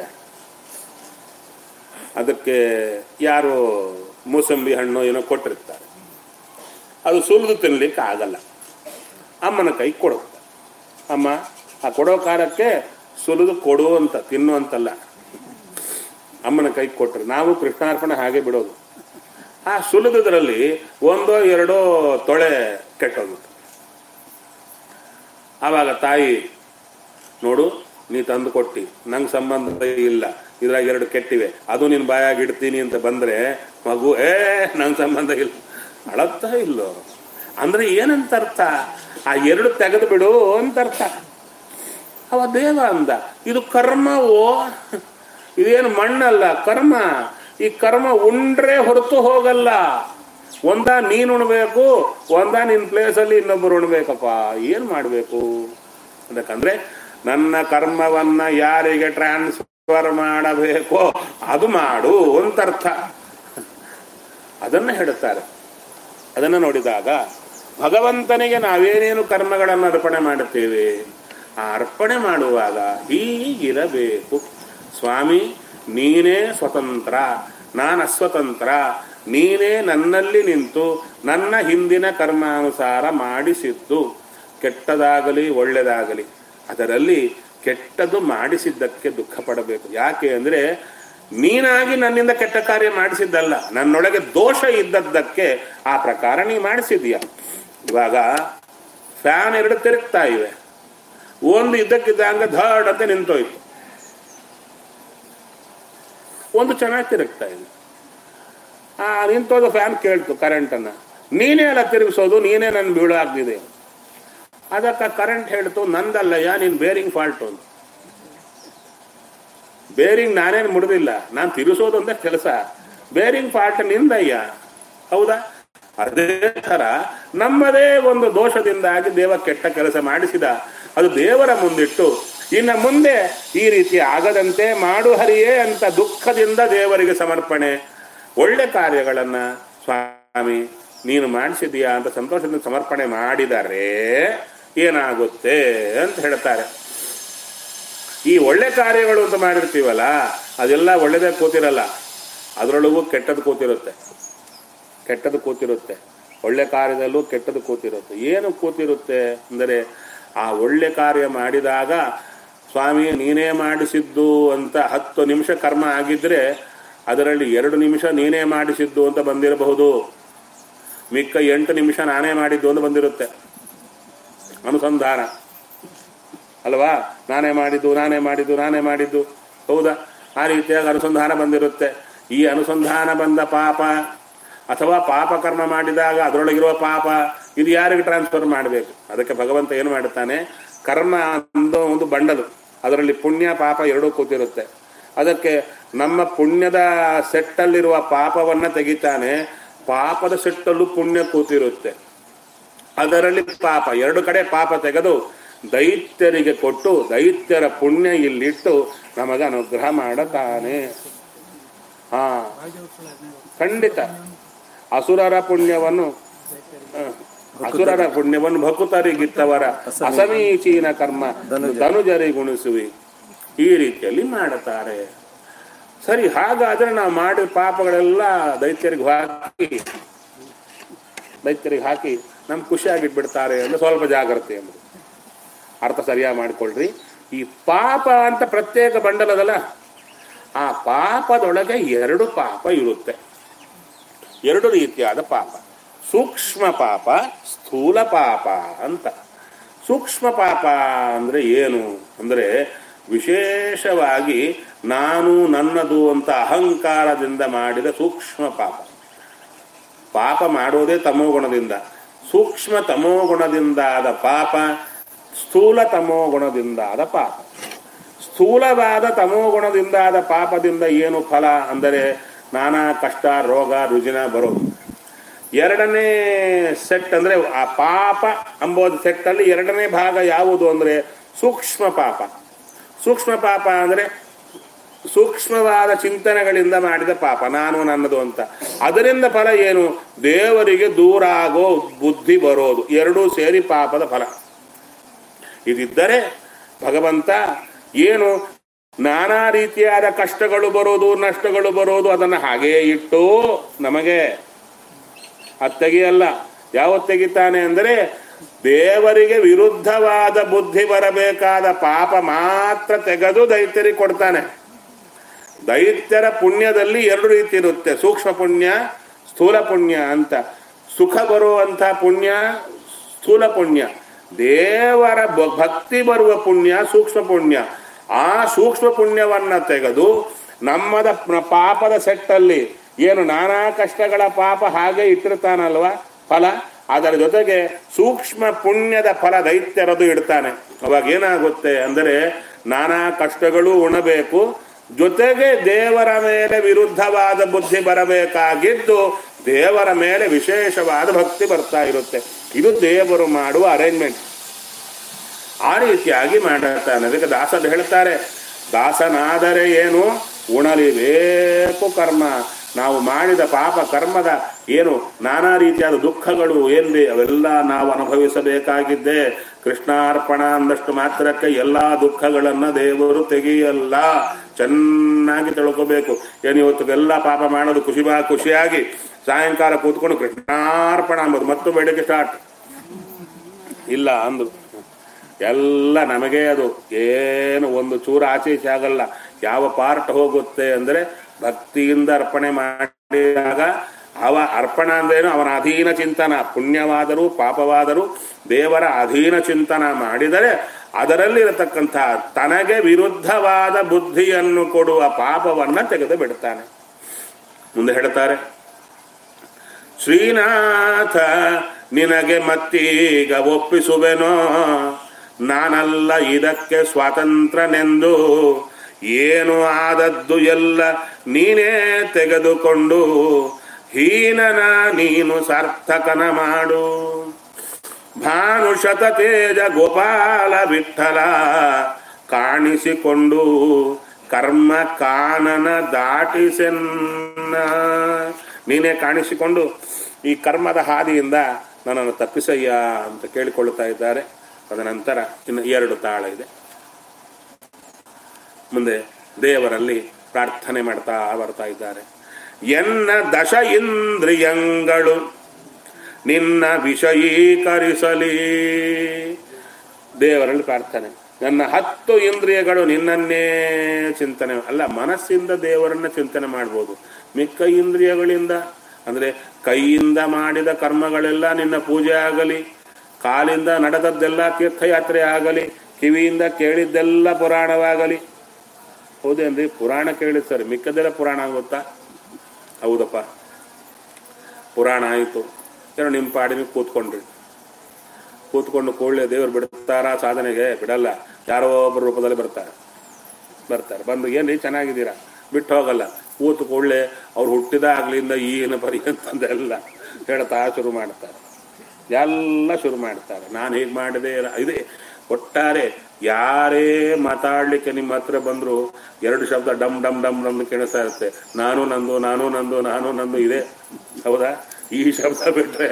ಅದಕ್ಕೆ ಯಾರು ಮೂಸಂಬಿ ಹಣ್ಣು ಏನೋ ಕೊಟ್ಟಿರ್ತಾರೆ, ಅದು ಸುಲಿದು ತಿನ್ಲಿಕ್ಕೆ ಆಗಲ್ಲ. ಅಮ್ಮನ ಕೈ ಕೊಡುತ್ತೆ. ಅಮ್ಮ ಆ ಕೊಡೋ ಕಾಲಕ್ಕೆ ಸುಲಿದು ಕೊಡು ಅಂತ, ತಿನ್ನು ಅಂತಲ್ಲ, ಅಮ್ಮನ ಕೈ ಕೊಟ್ಟರೆ ನಾವು ಕೃಷ್ಣಾರ್ಪಣೆ ಹಾಗೆ ಬಿಡೋದು. ಆ ಸುಲಿದುದರಲ್ಲಿ ಒಂದೋ ಎರಡೋ ತೊಳೆ ಕೆಟ್ಟೋಗುತ್ತೆ. ಆವಾಗ ತಾಯಿ ನೋಡು ನೀ ತಂದು ಕೊಟ್ಟಿ, ನಂಗೆ ಸಂಬಂಧ ಇಲ್ಲ, ಇದ್ರಾಗ ಎರಡು ಕೆಟ್ಟಿವೆ, ಅದು ನಿನ್ನ ಬಾಯಾಗಿ ಇಡ್ತೀನಿ ಅಂತ ಬಂದರೆ ಮಗು ಏ ನಂಗೆ ಸಂಬಂಧ ಇಲ್ಲ ಅಳತ್ತಾ ಇಲ್ಲೋ ಅಂದರೆ ಏನಂತ ಅರ್ಥ? ಆ ಎರಡು ತೆಗೆದು ಬಿಡು ಅಂತ ಅರ್ಥ. ಅವ ದೇವ ಅಂದ ಇದು ಕರ್ಮವೋ, ಇದೇನು ಮಣ್ಣಲ್ಲ ಕರ್ಮ. ಈ ಕರ್ಮ ಉಂಡ್ರೆ ಹೊರತು ಹೋಗಲ್ಲ. ಒಂದ ನೀನು ಉಣ್ಬೇಕು, ಒಂದ ನಿನ್ನ ಪ್ಲೇಸಲ್ಲಿ ಇನ್ನೊಬ್ಬರು ಉಣ್ಬೇಕಪ್ಪ. ಏನು ಮಾಡಬೇಕು ಅದಕ್ಕಂದ್ರೆ ನನ್ನ ಕರ್ಮವನ್ನ ಯಾರಿಗೆ ಟ್ರಾನ್ಸ್ಫರ್ ಮಾಡಬೇಕೋ ಅದು ಮಾಡು ಅಂತ ಅರ್ಥ. ಅದನ್ನ ಹೇಳುತ್ತಾರೆ. ಅದನ್ನು ನೋಡಿದಾಗ ಭಗವಂತನಿಗೆ ನಾವೇನೇನು ಕರ್ಮಗಳನ್ನು ಅರ್ಪಣೆ ಮಾಡುತ್ತೇವೆ, ಆ ಅರ್ಪಣೆ ಮಾಡುವಾಗ ಹೀಗಿರಬೇಕು. ಸ್ವಾಮಿ ನೀನೇ ಸ್ವತಂತ್ರ, ನಾನು ಅಸ್ವತಂತ್ರ, ನೀನೇ ನನ್ನಲ್ಲಿ ನಿಂತು ನನ್ನ ಹಿಂದಿನ ಕರ್ಮಾನುಸಾರ ಮಾಡಿಸಿದ್ದು, ಕೆಟ್ಟದಾಗಲಿ ಒಳ್ಳೆಯದಾಗಲಿ ಅದರಲ್ಲಿ ಕೆಟ್ಟದ್ದು ಮಾಡಿಸಿದ್ದಕ್ಕೆ ದುಃಖ ಪಡಬೇಕು. ಯಾಕೆ ಅಂದರೆ ನೀನಾಗಿ ನನ್ನಿಂದ ಕೆಟ್ಟ ಕಾರ್ಯ ಮಾಡಿಸಿದ್ದಲ್ಲ, ನನ್ನೊಳಗೆ ದೋಷ ಇದ್ದದ್ದಕ್ಕೆ ಆ ಪ್ರಕಾರ ನೀ ಮಾಡಿಸಿದೀಯ. ಇವಾಗ ಫ್ಯಾನ್ ಎರಡು ತಿರುಗ್ತಾ ಇವೆ, ಒಂದು ಇದ್ದಕ್ಕಿದ್ದಂಗ ಧಡ್ ಅಂತ ನಿಂತೋಯ್ತು, ಒಂದು ಚೆನ್ನಾಗಿ ತಿರುಗ್ತಾ ಇದೆ. ಆ ನಿಂತೋದು ಫ್ಯಾನ್ ಕೇಳ್ತು ಕರೆಂಟನ್ನು, ನೀನೇ ಅಲ್ಲ ತಿರುಗಿಸೋದು, ನೀನೇ ನನ್ನ ಬೀಳು ಆಗ್ತಿದೆ. ಅದಕ್ಕೆ ಕರೆಂಟ್ ಹೇಳ್ತು ನಂದಲ್ಲಯ್ಯ, ನೀನು ಬೇರಿಂಗ್ ಫಾಲ್ಟು ಅಂತ. ಬೇರಿಂಗ್ ನಾನೇನು ಮುರಿದಿಲ್ಲ, ನಾನು ತಿರುಗಿಸೋದು ಅಂತ ಕೆಲಸ, ಬೇರಿಂಗ್ ಫಾಲ್ಟ್ ನಿಂದಯ್ಯ. ಹೌದಾ? ಅದೇ ಥರ ನಮ್ಮದೇ ಒಂದು ದೋಷದಿಂದಾಗಿ ದೇವ ಕೆಟ್ಟ ಕೆಲಸ ಮಾಡಿಸಿದ, ಅದು ದೇವರ ಮುಂದಿಟ್ಟು ಇನ್ನು ಮುಂದೆ ಈ ರೀತಿ ಆಗದಂತೆ ಮಾಡು ಹರಿಯೇ ಅಂತ ದುಃಖದಿಂದ ದೇವರಿಗೆ ಸಮರ್ಪಣೆ. ಒಳ್ಳೆ ಕಾರ್ಯಗಳನ್ನು ಸ್ವಾಮಿ ನೀನು ಮಾಡಿಸಿದೀಯಾ ಅಂತ ಸಂತೋಷದಿಂದ ಸಮರ್ಪಣೆ ಮಾಡಿದರೆ ಏನಾಗುತ್ತೆ ಅಂತ ಹೇಳ್ತಾರೆ. ಈ ಒಳ್ಳೆ ಕಾರ್ಯಗಳು ಅಂತ ಮಾಡಿರ್ತೀವಲ್ಲ ಅದೆಲ್ಲ ಒಳ್ಳೆದೇ ಕೂತಿರಲ್ಲ, ಅದರೊಳಗೂ ಕೆಟ್ಟದ್ದು ಕೂತಿರುತ್ತೆ. ಕೆಟ್ಟದ್ದು ಕೂತಿರುತ್ತೆ ಒಳ್ಳೆ ಕಾರ್ಯದಲ್ಲೂ ಕೆಟ್ಟದ್ದು ಕೂತಿರುತ್ತೆ. ಏನು ಕೂತಿರುತ್ತೆ ಅಂದರೆ ಆ ಒಳ್ಳೆ ಕಾರ್ಯ ಮಾಡಿದಾಗ ಸ್ವಾಮಿ ನೀನೇ ಮಾಡಿಸಿದ್ದು ಅಂತ ಹತ್ತು ನಿಮಿಷ ಕರ್ಮ ಆಗಿದ್ರೆ ಅದರಲ್ಲಿ ಎರಡು ನಿಮಿಷ ನೀನೇ ಮಾಡಿಸಿದ್ದು ಅಂತ ಬಂದಿರಬಹುದು, ಮಿಕ್ಕ ಎಂಟು ನಿಮಿಷ ನಾನೇ ಮಾಡಿದ್ದು ಅಂತ ಬಂದಿರುತ್ತೆ. ಅನುಸಂಧಾನ ಅಲ್ವಾ? ನಾನೇ ಮಾಡಿದ್ದು ನಾನೇ ಮಾಡಿದ್ದು ನಾನೇ ಮಾಡಿದ್ದು ಹೌದಾ? ಆ ರೀತಿಯಾಗಿ ಅನುಸಂಧಾನ ಬಂದಿರುತ್ತೆ. ಈ ಅನುಸಂಧಾನ ಬಂದ ಪಾಪ ಅಥವಾ ಪಾಪ ಕರ್ಮ ಮಾಡಿದಾಗ ಅದರೊಳಗಿರುವ ಪಾಪ ಇದು ಯಾರಿಗೆ ಟ್ರಾನ್ಸ್ಫರ್ ಮಾಡಬೇಕು? ಅದಕ್ಕೆ ಭಗವಂತ ಏನು ಮಾಡುತ್ತಾನೆ, ಕರ್ಮ ಅನ್ನೋ ಒಂದು ಬಂಡಲು, ಅದರಲ್ಲಿ ಪುಣ್ಯ ಪಾಪ ಎರಡೂ ಕೂತಿರುತ್ತೆ. ಅದಕ್ಕೆ ನಮ್ಮ ಪುಣ್ಯದ ಸೆಟ್ಟಲ್ಲಿರುವ ಪಾಪವನ್ನು ತೆಗಿತಾನೆ, ಪಾಪದ ಸೆಟ್ಟಲ್ಲೂ ಪುಣ್ಯ ಕೂತಿರುತ್ತೆ. ಅದರಲ್ಲಿ ಪಾಪ ಎರಡು ಕಡೆ ಪಾಪ ತೆಗೆದು ದೈತ್ಯರಿಗೆ ಕೊಟ್ಟು ದೈತ್ಯರ ಪುಣ್ಯ ಇಲ್ಲಿಟ್ಟು ನಮಗೆ ಅನುಗ್ರಹ ಮಾಡುತ್ತಾನೆ. ಹಾ, ಖಂಡಿತ. ಅಸುರರ ಪುಣ್ಯವನ್ನು ಅಸುರರ ಪುಣ್ಯವನ್ನು ಭಕುತರಿಗಿತ್ತವರ ಅಸಮೀಚೀನ ಕರ್ಮ ಧನುಜರಿಗುಣಿಸುವಿ, ಈ ರೀತಿಯಲ್ಲಿ ಮಾಡುತ್ತಾರೆ. ಸರಿ, ಹಾಗಾದ್ರೆ ನಾವು ಮಾಡಿದ ಪಾಪಗಳೆಲ್ಲ ದೈತ್ಯರಿಗೆ ಹಾಕಿ ದೈತ್ಯರಿಗೆ ಹಾಕಿ ನಮ್ಗೆ ಖುಷಿಯಾಗಿಟ್ಬಿಡ್ತಾರೆ ಅಂದ್ರೆ ಸ್ವಲ್ಪ ಜಾಗ್ರತೆ ಎಂಬುದು ಅರ್ಥ ಸರಿಯಾಗಿ ಮಾಡಿಕೊಳ್ಳ್ರಿ. ಈ ಪಾಪ ಅಂತ ಪ್ರತ್ಯೇಕ ಬಂಡಲದಲ್ಲ, ಆ ಪಾಪದೊಳಗೆ ಎರಡು ಪಾಪ ಇರುತ್ತೆ, ಎರಡು ರೀತಿಯಾದ ಪಾಪ. ಸೂಕ್ಷ್ಮ ಪಾಪ, ಸ್ಥೂಲ ಪಾಪ ಅಂತ. ಸೂಕ್ಷ್ಮ ಪಾಪ ಅಂದರೆ ಏನು ಅಂದರೆ ವಿಶೇಷವಾಗಿ ನಾನು ನನ್ನದು ಅಂತ ಅಹಂಕಾರದಿಂದ ಮಾಡಿದ ಸೂಕ್ಷ್ಮ ಪಾಪ. ಪಾಪ ಮಾಡೋದೇ ತಮೋಗುಣದಿಂದ. ಸೂಕ್ಷ್ಮ ತಮೋಗುಣದಿಂದಾದ ಪಾಪ, ಸ್ಥೂಲ ತಮೋಗುಣದಿಂದಾದ ಪಾಪ. ಸ್ಥೂಲವಾದ ತಮೋಗುಣದಿಂದಾದ ಪಾಪದಿಂದ ಏನು ಫಲ ಅಂದರೆ ನಾನಾ ಕಷ್ಟ, ರೋಗ, ರುಜಿನ ಬರೋದು. ಎರಡನೇ ಸೆಟ್ ಅಂದರೆ ಆ ಪಾಪ ಅಂಬೋದು ಸೆಟ್ಟಲ್ಲಿ ಎರಡನೇ ಭಾಗ ಯಾವುದು ಅಂದರೆ ಸೂಕ್ಷ್ಮ ಪಾಪ. ಸೂಕ್ಷ್ಮ ಪಾಪ ಅಂದರೆ ಸೂಕ್ಷ್ಮವಾದ ಚಿಂತನೆಗಳಿಂದ ಮಾಡಿದ ಪಾಪ, ನಾನು ನನ್ನದು ಅಂತ. ಅದರಿಂದ ಫಲ ಏನು? ದೇವರಿಗೆ ದೂರ ಆಗೋ ಬುದ್ಧಿ ಬರೋದು. ಎರಡೂ ಸೇರಿ ಪಾಪದ ಫಲ. ಇದಿದ್ದರೆ ಭಗವಂತ ಏನು ನಾನಾ ರೀತಿಯಾದ ಕಷ್ಟಗಳು ಬರೋದು, ನಷ್ಟಗಳು ಬರೋದು, ಅದನ್ನು ಹಾಗೇ ಇಟ್ಟು ನಮಗೆ ಅದು ತೆಗೆಯಲ್ಲ. ಯಾವತ್ತು ತೆಗಿತಾನೆ ಅಂದರೆ ದೇವರಿಗೆ ವಿರುದ್ಧವಾದ ಬುದ್ಧಿ ಬರಬೇಕಾದ ಪಾಪ ಮಾತ್ರ ತೆಗೆದು ದೈತ್ಯರಿಗೆ ಕೊಡ್ತಾನೆ. ದೈತ್ಯರ ಪುಣ್ಯದಲ್ಲಿ ಎರಡು ರೀತಿ ಇರುತ್ತೆ, ಸೂಕ್ಷ್ಮ ಪುಣ್ಯ, ಸ್ಥೂಲ ಪುಣ್ಯ ಅಂತ. ಸುಖ ಬರುವಂಥ ಪುಣ್ಯ ಸ್ಥೂಲ ಪುಣ್ಯ, ದೇವರ ಭಕ್ತಿ ಬರುವ ಪುಣ್ಯ ಸೂಕ್ಷ್ಮ ಪುಣ್ಯ. ಆ ಸೂಕ್ಷ್ಮ ಪುಣ್ಯವನ್ನ ತೆಗೆದು ನಮ್ಮದ ಪಾಪದ ಸೆಟ್ಟಲ್ಲಿ ಏನು ನಾನಾ ಕಷ್ಟಗಳ ಪಾಪ ಹಾಗೆ ಇಟ್ಟಿರ್ತಾನಲ್ವ ಫಲ, ಅದರ ಜೊತೆಗೆ ಸೂಕ್ಷ್ಮ ಪುಣ್ಯದ ಫಲ ದೈತ್ಯರದು ಇಡ್ತಾನೆ. ಅವಾಗ ಏನಾಗುತ್ತೆ ಅಂದರೆ ನಾನಾ ಕಷ್ಟಗಳು ಉಣಬೇಕು, ಜೊತೆಗೆ ದೇವರ ಮೇಲೆ ವಿರುದ್ಧವಾದ ಬುದ್ಧಿ ಬರಬೇಕಾಗಿದ್ದು ದೇವರ ಮೇಲೆ ವಿಶೇಷವಾದ ಭಕ್ತಿ ಬರ್ತಾ ಇರುತ್ತೆ. ಇದು ದೇವರು ಮಾಡುವ ಅರೇಂಜ್ಮೆಂಟ್. ಆ ರೀತಿಯಾಗಿ ಮಾಡುತ್ತಾನೆ. ಅದಕ್ಕೆ ದಾಸರು ಹೇಳ್ತಾರೆ, ದಾಸನಾದರೆ ಏನು ಉಣಲಿಬೇಕು ಕರ್ಮ. ನಾವು ಮಾಡಿದ ಪಾಪ ಕರ್ಮದ ಏನು ನಾನಾ ರೀತಿಯಾದ ದುಃಖಗಳು ಏನ್ರಿ ಅವೆಲ್ಲ ನಾವು ಅನುಭವಿಸಬೇಕಾಗಿದ್ದೆ. ಕೃಷ್ಣಾರ್ಪಣ ಅಂದಷ್ಟು ಮಾತ್ರಕ್ಕೆ ಎಲ್ಲ ದುಃಖಗಳನ್ನು ದೇವರು ತೆಗೆಯಲ್ಲ. ಚೆನ್ನಾಗಿ ತಿಳ್ಕೋಬೇಕು. ಏನು ಇವತ್ತು ಎಲ್ಲ ಪಾಪ ಮಾಡೋದು ಖುಷಿ ಬಾ ಖುಷಿಯಾಗಿ ಸಾಯಂಕಾಲ ಕೂತ್ಕೊಂಡು ಕೃಷ್ಣಾರ್ಪಣ ಅಂಬೋದು ಮತ್ತು ಬೆಳಗ್ಗೆ ಸ್ಟಾರ್ಟ್ ಇಲ್ಲ ಅಂದು ಎಲ್ಲ ನಮಗೆ ಅದು ಏನು ಒಂದು ಚೂರು ಆಚೆ ಈಚೆ ಆಗಲ್ಲ. ಯಾವ ಪಾರ್ಟ್ ಹೋಗುತ್ತೆ ಅಂದರೆ ಭಕ್ತಿಯಿಂದ ಅರ್ಪಣೆ ಮಾಡಿದಾಗ ಅವ ಅರ್ಪಣ ಅಂದ್ರೇನು ಅವನ ಅಧೀನ ಚಿಂತನ, ಪುಣ್ಯವಾದರೂ ಪಾಪವಾದರೂ ದೇವರ ಅಧೀನ ಚಿಂತನ ಮಾಡಿದರೆ ಅದರಲ್ಲಿರತಕ್ಕಂಥ ತನಗೆ ವಿರುದ್ಧವಾದ ಬುದ್ಧಿಯನ್ನು ಕೊಡುವ ಪಾಪವನ್ನ ತೆಗೆದು ಬಿಡ್ತಾನೆ. ಮುಂದೆ ಹೇಳ್ತಾರೆ, ಶ್ರೀನಾಥ ನಿನಗೆ ಮತ್ತೀಗ ಒಪ್ಪಿಸುವೆನೋ, ನಾನಲ್ಲ ಇದಕ್ಕೆ ಸ್ವಾತಂತ್ರ್ಯನೆಂದು, ಏನು ಆದದ್ದು ಎಲ್ಲ ನೀನೇ ತೆಗೆದುಕೊಂಡು ಹೀನನ ನೀನು ಸಾರ್ಥಕನ ಮಾಡು. ಭಾನುಶತ ತೇಜ ಗೋಪಾಲ ವಿಠಲ ಕಾಣಿಸಿಕೊಂಡು ಕರ್ಮ ಕಾನನ ದಾಟಿಸೆನ್ನ. ನೀನೇ ಕಾಣಿಸಿಕೊಂಡು ಈ ಕರ್ಮದ ಹಾದಿಯಿಂದ ನನ್ನನ್ನು ತಪ್ಪಿಸಯ್ಯ ಅಂತ ಕೇಳಿಕೊಳ್ಳುತ್ತಾ ಇದ್ದಾರೆ. ತದನಂತರ ಇನ್ನು ಎರಡು ತಾಳ ಇದೆ. ಮುಂದೆ ದೇವರಲ್ಲಿ ಪ್ರಾರ್ಥನೆ ಮಾಡ್ತಾ ಬರ್ತಾ ಇದ್ದಾರೆ. ಎನ್ನ ದಶ ಇಂದ್ರಿಯಗಳು ನಿನ್ನ ವಿಷಯೀಕರಿಸಲಿ. ದೇವರಲ್ಲಿ ಪ್ರಾರ್ಥನೆ, ನನ್ನ ಹತ್ತು ಇಂದ್ರಿಯಗಳು ನಿನ್ನನ್ನೇ ಚಿಂತನೆ ಅಲ್ಲ, ಮನಸ್ಸಿಂದ ದೇವರನ್ನ ಚಿಂತನೆ ಮಾಡ್ಬೋದು. ಮಿಕ್ಕ ಇಂದ್ರಿಯಗಳಿಂದ ಅಂದರೆ ಕೈಯಿಂದ ಮಾಡಿದ ಕರ್ಮಗಳೆಲ್ಲ ನಿನ್ನ ಪೂಜೆ ಆಗಲಿ, ಕಾಲಿಂದ ನಡೆದದ್ದೆಲ್ಲ ತೀರ್ಥಯಾತ್ರೆ ಆಗಲಿ, ಕಿವಿಯಿಂದ ಕೇಳಿದ್ದೆಲ್ಲ ಪುರಾಣವಾಗಲಿ. ಹೌದೇನ್ರಿ? ಪುರಾಣ ಕೇಳಿಸ್ತಾರೆ, ಮಿಕ್ಕದೆಲ್ಲ ಪುರಾಣ ಆಗುತ್ತಾ? ಹೌದಪ್ಪ, ಪುರಾಣ ಆಯಿತು. ಏನೋ ನಿಮ್ಮ ಪಾಡಿನ ಕೂತ್ಕೊಂಡ್ರಿ, ಕೂತ್ಕೊಂಡು ಕೂಡಲೇ ದೇವರು ಬಿಡ್ತಾರ ಸಾಧನೆಗೆ? ಬಿಡಲ್ಲ. ಯಾರೋ ಒಬ್ಬರ ರೂಪದಲ್ಲಿ ಬರ್ತಾರೆ ಬರ್ತಾರೆ ಬಂದು ಏನ್ರಿ ಚೆನ್ನಾಗಿದ್ದೀರಾ ಬಿಟ್ಟು ಹೋಗಲ್ಲ. ಕೂತು ಕೂಡಲೇ ಅವ್ರು ಹುಟ್ಟಿದ ಆಗ್ಲಿಂದ ಏನು ಪರ್ಯಂತಂದೆಲ್ಲ ಹೇಳ್ತಾ ಶುರು ಮಾಡ್ತಾರೆ, ಎಲ್ಲ ಶುರು ಮಾಡ್ತಾರೆ. ನಾನು ಹೀಗೆ ಮಾಡಿದೆ ಇದೆ. ಒಟ್ಟಾರೆ ಯಾರೇ ಮಾತಾಡ್ಲಿಕ್ಕೆ ನಿಮ್ಮ ಹತ್ರ ಬಂದ್ರು ಎರಡು ಶಬ್ದ ಡಮ್ ಡಮ್ ಡಮ್ ಡಮ್ ಕೇಳಿಸ್ತಾ ಇರುತ್ತೆ. ನಾನು ನಂದು ನಾನು ನಂದು ನಾನು ನಂದು ಇದೆ. ಹೌದಾ? ಈ ಶಬ್ದ ಬಿಟ್ರೆ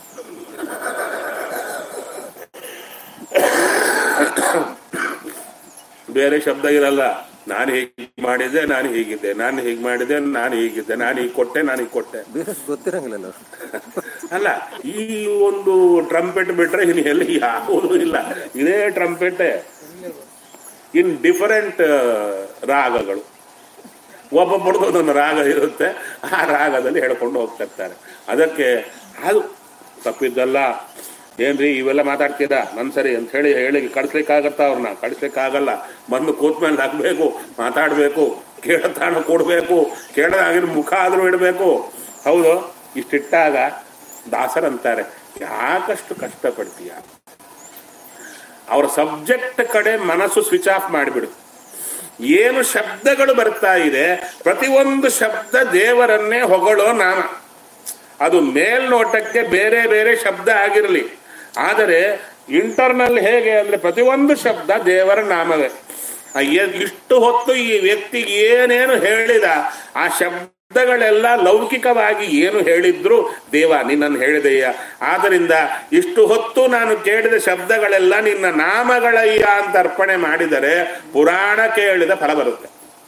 ಬೇರೆ ಶಬ್ದ ಇರಲ್ಲ. ನಾನು ಹೀಗೆ ಮಾಡಿದ್ದೆ, ನಾನು ಹೀಗಿದ್ದೆ, ನಾನು ಹೀಗೆ ಮಾಡಿದೆ, ನಾನು ಹೀಗಿದ್ದೆ, ನಾನು ಹೀಗೆ ಕೊಟ್ಟೆ, ನಾನು ಹೀಗೆ ಕೊಟ್ಟೆ. ಗೊತ್ತಿರಂಗಿಲ್ಲ ಅಲ್ಲ, ಈ ಒಂದು ಟ್ರಂಪೆಟ್ ಬಿಟ್ರೆ ಇನ್ನು ಎಲ್ಲಿ ಯಾವುದೂ ಇಲ್ಲ. ಇದೇ ಟ್ರಂಪೆಟ್ಟೆ ಇನ್ ಡಿಫರೆಂಟ್ ರಾಗಗಳು. ಒಬ್ಬೊಬ್ಬರದ್ದು ಒಂದೊಂದು ರಾಗ ಇರುತ್ತೆ. ಆ ರಾಗದಲ್ಲಿ ಹೇಳ್ಕೊಂಡು ಹೋಗ್ತಿರ್ತಾರೆ. ಅದಕ್ಕೆ ಅದು ತಪ್ಪಿದ್ದಲ್ಲ. ಏನ್ರಿ ಇವೆಲ್ಲ ಮಾತಾಡ್ತೀರಾ ನನ್ ಸರಿ ಅಂತ ಹೇಳಿ ಹೇಳಿ ಕಳಿಸ್ಲಿಕ್ಕಾಗತ್ತ? ಅವ್ರನ್ನ ಕಳಿಸ್ಲಿಕ್ಕಾಗಲ್ಲ. ಬಂದು ಕೂತ್ಮೇಲೆ ಹಾಕ್ಬೇಕು, ಮಾತಾಡ್ಬೇಕು, ಕೇಳತಾಣ ಕೊಡ್ಬೇಕು, ಕೇಳದಾಗಿನ ಮುಖ ಆದ್ರೂ ಇಡಬೇಕು. ಹೌದು? ಇಷ್ಟಿಟ್ಟಾಗ ದಾಸರಂತಾರೆ, ಯಾಕಷ್ಟು ಕಷ್ಟಪಡ್ತೀಯ? ಅವ್ರ ಸಬ್ಜೆಕ್ಟ್ ಕಡೆ ಮನಸ್ಸು ಸ್ವಿಚ್ ಆಫ್ ಮಾಡಿಬಿಡು. ಏನು ಶಬ್ದಗಳು ಬರ್ತಾ ಇದೆ, ಪ್ರತಿಯೊಂದು ಶಬ್ದ ದೇವರನ್ನೇ ಹೊಗಳೋ ನಾಮ. ಅದು ಮೇಲ್ನೋಟಕ್ಕೆ ಬೇರೆ ಬೇರೆ ಶಬ್ದ ಆಗಿರಲಿ, ಆದರೆ ಇಂಟರ್ನಲ್ ಹೇಗೆ ಅಂದ್ರೆ ಪ್ರತಿಯೊಂದು ಶಬ್ದ ದೇವರ ನಾಮವೇ. ಇಷ್ಟು ಹೊತ್ತು ಈ ವ್ಯಕ್ತಿ ಏನೇನು ಹೇಳಿದ ಆ ಶಬ್ದಗಳೆಲ್ಲ ಲೌಕಿಕವಾಗಿ ಏನು ಹೇಳಿದ್ರು ದೇವ ನಿನ್ನನ್ನು ಹೇಳಿದೆಯ್ಯ. ಆದ್ದರಿಂದ ಇಷ್ಟು ಹೊತ್ತು ನಾನು ಕೇಳಿದ ಶಬ್ದಗಳೆಲ್ಲ ನಿನ್ನ ನಾಮಗಳಯ್ಯ ಅಂತ ಅರ್ಪಣೆ ಮಾಡಿದರೆ ಪುರಾಣ ಕೇಳಿದ ಫಲ ಬರುತ್ತೆ.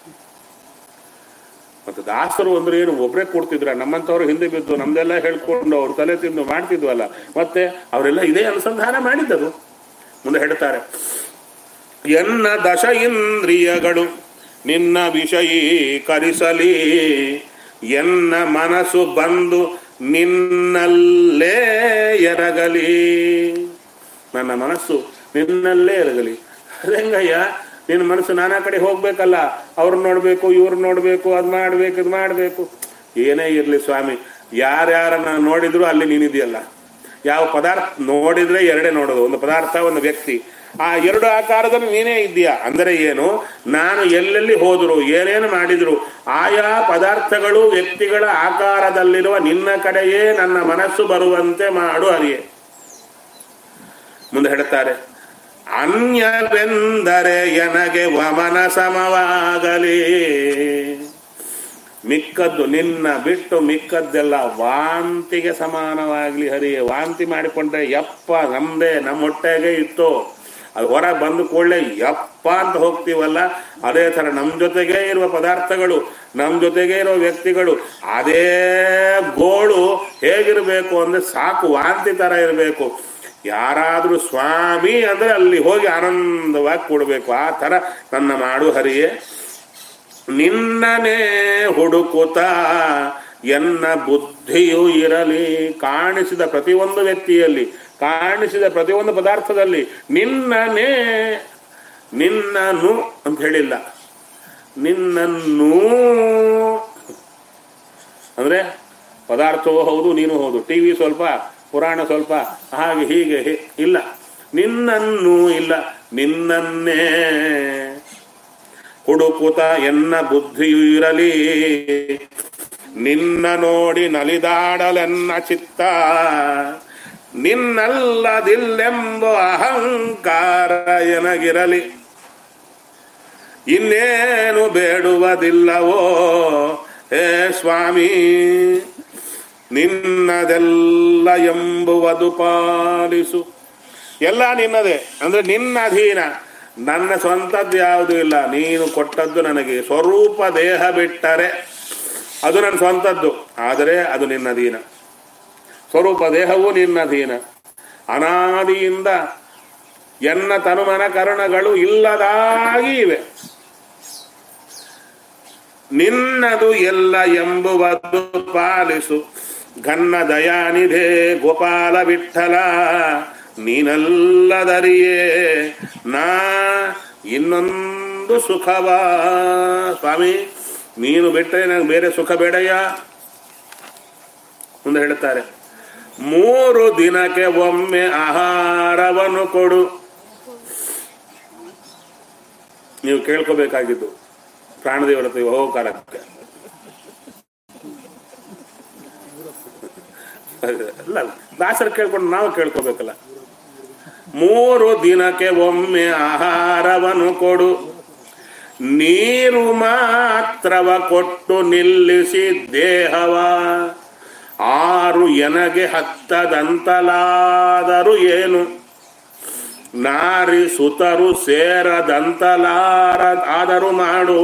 ಮತ್ತು ದಾಸರು ಅಂದ್ರೆ ಏನು ಒಬ್ಬರೇ ಕೊಡ್ತಿದ್ರ? ನಮ್ಮಂಥವ್ರು ಹಿಂದೆ ಬಿದ್ದು ನಮ್ದೆಲ್ಲ ಹೇಳ್ಕೊಂಡು ಅವ್ರು ತಲೆ ತಿಂದು ಮಾಡ್ತಿದ್ವಲ್ಲ, ಮತ್ತೆ ಅವರೆಲ್ಲ ಇದೇ ಅನುಸಂಧಾನ ಮಾಡಿದ್ದರು. ಮುಂದೆ ಹೇಳ್ತಾರೆ, ಎನ್ನ ದಶ ಇಂದ್ರಿಯಗಳು ನಿನ್ನ ವಿಷಯೀಕರಿಸಲಿ, ಎನ್ನ ಮನಸ್ಸು ಬಂದು ನಿನ್ನಲ್ಲೇ ಎರಗಲಿ. ನನ್ನ ಮನಸ್ಸು ನಿನ್ನಲ್ಲೇ ಇರಗಲಿ. ಅದೇಂಗಯ್ಯ, ನಿನ್ನ ಮನಸ್ಸು ನಾನಾ ಕಡೆ ಹೋಗ್ಬೇಕಲ್ಲ, ಅವ್ರನ್ನ ನೋಡಬೇಕು, ಇವ್ರನ್ನ ನೋಡಬೇಕು, ಅದು ಮಾಡಬೇಕು, ಇದು ಮಾಡಬೇಕು. ಏನೇ ಇರಲಿ ಸ್ವಾಮಿ, ಯಾರ್ಯಾರನ್ನ ನೋಡಿದ್ರು ಅಲ್ಲಿ ನೀನಿದೆಯಲ್ಲ. ಯಾವ ಪದಾರ್ಥ ನೋಡಿದ್ರೆ ಎರಡೇ ನೋಡೋದು, ಒಂದು ಪದಾರ್ಥ, ಒಂದು ವ್ಯಕ್ತಿ. ಆ ಎರಡು ಆಕಾರದಲ್ಲಿ ನೀನೇ ಇದ್ದೀಯಾ. ಅಂದರೆ ಏನು, ನಾನು ಎಲ್ಲೆಲ್ಲಿ ಹೋದ್ರು, ಏನೇನು ಮಾಡಿದ್ರು, ಆಯಾ ಪದಾರ್ಥಗಳು ವ್ಯಕ್ತಿಗಳ ಆಕಾರದಲ್ಲಿರುವ ನಿನ್ನ ಕಡೆಯೇ ನನ್ನ ಮನಸ್ಸು ಬರುವಂತೆ ಮಾಡು ಹರಿಯೇ. ಮುಂದೆ ಹೇಳ್ತಾರೆ, ಅನ್ಯವೆಂದರೆ ಎನಗೆ ವಮನ ಸಮವಾಗಲಿ. ಮಿಕ್ಕದ್ದು ನಿನ್ನ ಬಿಟ್ಟು ಮಿಕ್ಕದ್ದೆಲ್ಲ ವಾಂತಿಗೆ ಸಮಾನವಾಗ್ಲಿ ಹರಿಯೇ. ವಾಂತಿ ಮಾಡಿಕೊಂಡ್ರೆ ಯಪ್ಪ ನಮ್ದೇ, ನಮ್ಮ ಹೊಟ್ಟೆಗೆ ಇತ್ತು, ಅದು ಹೊರಗೆ ಬಂದು ಕೂಡಲೇ ಯಪ್ಪ ಅಂತ ಹೋಗ್ತೀವಲ್ಲ, ಅದೇ ಥರ ನಮ್ಮ ಜೊತೆಗೇ ಇರುವ ಪದಾರ್ಥಗಳು, ನಮ್ಮ ಜೊತೆಗೇ ಇರೋ ವ್ಯಕ್ತಿಗಳು, ಅದೇ ಗೋಳು ಹೇಗಿರಬೇಕು ಅಂದರೆ ಸಾಕು ವಾಂತಿ ಥರ ಇರಬೇಕು. ಯಾರಾದರೂ ಸ್ವಾಮಿ ಅಂದರೆ ಅಲ್ಲಿ ಹೋಗಿ ಆನಂದವಾಗಿ ಕೊಡಬೇಕು. ಆ ಥರ ನನ್ನ ಮಾಡು ಹರಿಯೇ. ನಿನ್ನನೇ ಹುಡುಕುತ್ತ ಎನ್ನ ಬುದ್ಧಿಯೂ ಇರಲಿ. ಕಾಣಿಸಿದ ಪ್ರತಿಯೊಂದು ವ್ಯಕ್ತಿಯಲ್ಲಿ, ಕಾಣಿಸಿದ ಪ್ರತಿಯೊಂದು ಪದಾರ್ಥದಲ್ಲಿ ನಿನ್ನನೇ, ನಿನ್ನನು ಅಂತ ಹೇಳಿಲ್ಲ, ನಿನ್ನನ್ನೂ ಅಂದ್ರೆ ಪದಾರ್ಥವೂ ಹೌದು, ನೀನು ಹೌದು, ಟಿ ವಿ ಸ್ವಲ್ಪ, ಪುರಾಣ ಸ್ವಲ್ಪ, ಹಾಗೆ ಹೀಗೆ ಇಲ್ಲ. ನಿನ್ನನ್ನೂ ಇಲ್ಲ, ನಿನ್ನನ್ನೇ ಹುಡುಕುತ ಎನ್ನ ಬುದ್ಧಿಯೂ ಇರಲಿ. ನಿನ್ನ ನೋಡಿ ನಲಿದಾಡಲೆನ್ನ ಚಿತ್ತ, ನಿನ್ನಲ್ಲದಿಲ್ಲೆಂಬ ಅಹಂಕಾರ ಎನಗಿರಲಿ. ಇನ್ನೇನು ಬೇಡುವುದಿಲ್ಲವೋ ಹೇ ಸ್ವಾಮಿ, ನಿನ್ನದೆಲ್ಲ ಎಂಬುವುದು ಪಾಲಿಸು. ಎಲ್ಲ ನಿನ್ನದೇ, ಅಂದ್ರೆ ನಿನ್ನ ಅಧೀನ. ನನ್ನ ಸ್ವಂತದ್ದು ಯಾವುದೂ ಇಲ್ಲ, ನೀನು ಕೊಟ್ಟದ್ದು ನನಗೆ. ಸ್ವರೂಪ ದೇಹ ಬಿಟ್ಟರೆ ಅದು ನನ್ನ ಸ್ವಂತದ್ದು, ಆದರೆ ಅದು ನಿನ್ನ ಅಧೀನ. ಸ್ವರೂಪ ದೇಹವೂ ನಿನ್ನ ಅಧೀನ. ಅನಾದಿಯಿಂದ ಎನ್ನ ತನುಮನ ಕರಣಗಳು ಇಲ್ಲದಾಗಿ ಇವೆ. ನಿನ್ನದು ಎಲ್ಲ ಎಂಬುವುದು ಪಾಲಿಸು. ಘನ್ನ ದಯಾನಿಧೆ ಗೋಪಾಲ ವಿಠಲ, ನೀನಲ್ಲದರಿಯೇ ನಾ ಇನ್ನೊಂದು ಸುಖವಾ. ಸ್ವಾಮಿ, ನೀನು ಬಿಟ್ಟರೆ ನನಗೆ ಬೇರೆ ಸುಖ ಬೇಡಯ್ಯ. ಮುಂದೆ ಹೇಳ್ತಾರೆ, ಮೂರು ದಿನಕ್ಕೆ ಒಮ್ಮೆ ಆಹಾರವನ್ನು ಕೊಡು. ನೀವು ಕೇಳ್ಕೋಬೇಕಾಗಿದ್ದು ಪ್ರಾಣದೇವರ ಹೋಕಾರಕ್ಕೆ ಅಲ್ಲ, ದಾಸರು ಕೇಳ್ಕೊಂಡು ನಾವು ಕೇಳ್ಕೋಬೇಕಲ್ಲ. ಮೂರು ದಿನಕ್ಕೆ ಒಮ್ಮೆ ಆಹಾರವನ್ನು ಕೊಡು, ನೀರು ಮಾತ್ರವ ಕೊಟ್ಟು ನಿಲ್ಲಿಸಿ ದೇಹವ. ಆರು ಎನಗೆ ಹತ್ತದಂತಲಾದರೂ ಏನು, ನಾರಿ ಸುತರು ಸೇರದಂತಲಾರ ಆದರೂ ಮಾಡು.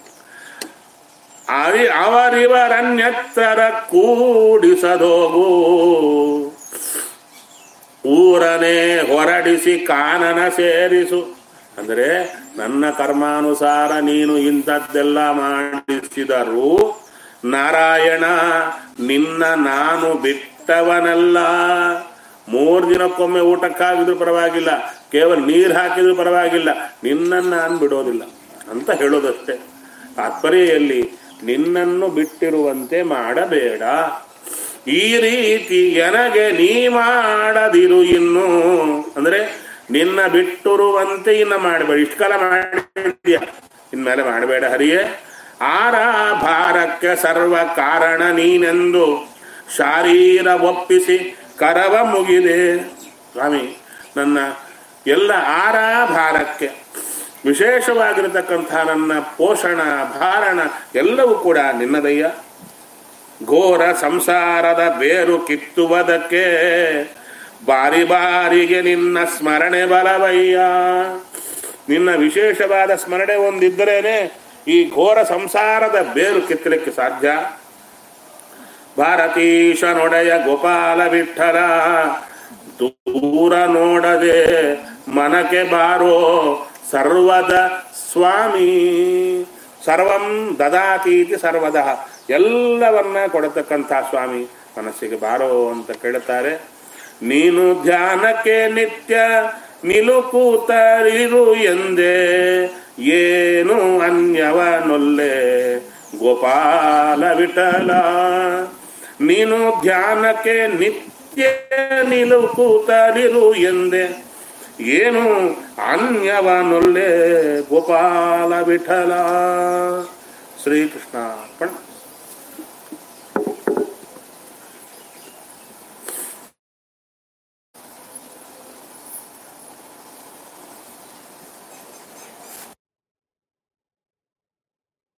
ಅರಿ ಅವರಿವರನ್ಯತ್ತರ ಕೂಡಿಸದೋಗು, ಊರನೇ ಹೊರಡಿಸಿ ಕಾನನ ಸೇರಿಸು. ಅಂದರೆ ನನ್ನ ಕರ್ಮಾನುಸಾರ ನೀನು ಇಂಥದ್ದೆಲ್ಲ ಮಾಡಿಸಿದರೂ ನಾರಾಯಣ ನಿನ್ನ ನಾನು ಬಿಟ್ಟವನಲ್ಲ. ಮೂರು ದಿನಕ್ಕೊಮ್ಮೆ ಊಟಕ್ಕಾಗಿದ್ರು ಪರವಾಗಿಲ್ಲ, ಕೇವಲ ನೀರು ಹಾಕಿದ್ರು ಪರವಾಗಿಲ್ಲ, ನಿನ್ನನ್ನು ನಾನು ಬಿಡೋದಿಲ್ಲ ಅಂತ ಹೇಳೋದಷ್ಟೇ. ತಾತ್ಪರ್ಯಲ್ಲಿ ನಿನ್ನನ್ನು ಬಿಟ್ಟಿರುವಂತೆ ಮಾಡಬೇಡ. ಈ ರೀತಿ ಎನಗೆ ನೀ ಮಾಡದಿರು ಇನ್ನು, ಅಂದ್ರೆ ನಿನ್ನ ಬಿಟ್ಟಿರುವಂತೆ ಇನ್ನ ಮಾಡಬೇಡ. ಇಷ್ಟು ಕಾಲ ಮಾಡಿದ್ಯಾ, ಇನ್ಮೇಲೆ ಮಾಡಬೇಡ ಹರಿಯೇ. ಆರ ಭಾರಕ್ಕೆ ಸರ್ವ ಕಾರಣ ನೀನೆಂದು ಶಾರೀರ ಒಪ್ಪಿಸಿ ಕರವ ಮುಗಿದೆ. ಸ್ವಾಮಿ, ನನ್ನ ಎಲ್ಲ ಆರ ಭಾರಕ್ಕೆ ವಿಶೇಷವಾಗಿರತಕ್ಕಂಥ ನನ್ನ ಪೋಷಣ ಭಾರಣ ಎಲ್ಲವೂ ಕೂಡ ನಿನ್ನದಯ್ಯ. ಘೋರ ಸಂಸಾರದ ಬೇರು ಕಿತ್ತುವುದಕ್ಕೆ ಬಾರಿ ಬಾರಿಗೆ ನಿನ್ನ ಸ್ಮರಣೆ ಬಲವಯ್ಯ. ನಿನ್ನ ವಿಶೇಷವಾದ ಸ್ಮರಣೆ ಒಂದಿದ್ದರೇನೆ ಈ ಘೋರ ಸಂಸಾರದ ಬೇರು ಕಿತ್ತಲಿಕ್ಕೆ ಸಾಧ್ಯ. ಭಾರತೀಶ ನೊಡೆಯ ಗೋಪಾಲ ವಿಠಲ, ದೂರ ನೋಡದೆ ಮನಕ್ಕೆ ಬಾರೋ ಸರ್ವದ ಸ್ವಾಮಿ. ಸರ್ವಂ ದದಾತೀತಿ ಸರ್ವದಃ, ಎಲ್ಲವನ್ನ ಕೊಡತಕ್ಕಂಥ ಸ್ವಾಮಿ ಮನಸ್ಸಿಗೆ ಬಾರೋ ಅಂತ ಕೇಳುತ್ತಾರೆ. ನೀನು ಧ್ಯಾನಕ್ಕೆ ನಿತ್ಯ ನಿಲುಕೂತರಿರು ಎಂದೇ ಏನು ಅನ್ಯವನೊಲ್ಲೆ ಗೋಪಾಲ ವಿಠಲ. ನೀನು ಧ್ಯಾನಕ್ಕೆ ನಿತ್ಯ ನಿಲುಕೂತರಿರು ಎಂದೆ ಏನು ಅನ್ಯವನೊಲ್ಲೆ ಗೋಪಾಲ ವಿಠಲ. ಶ್ರೀಕೃಷ್ಣ.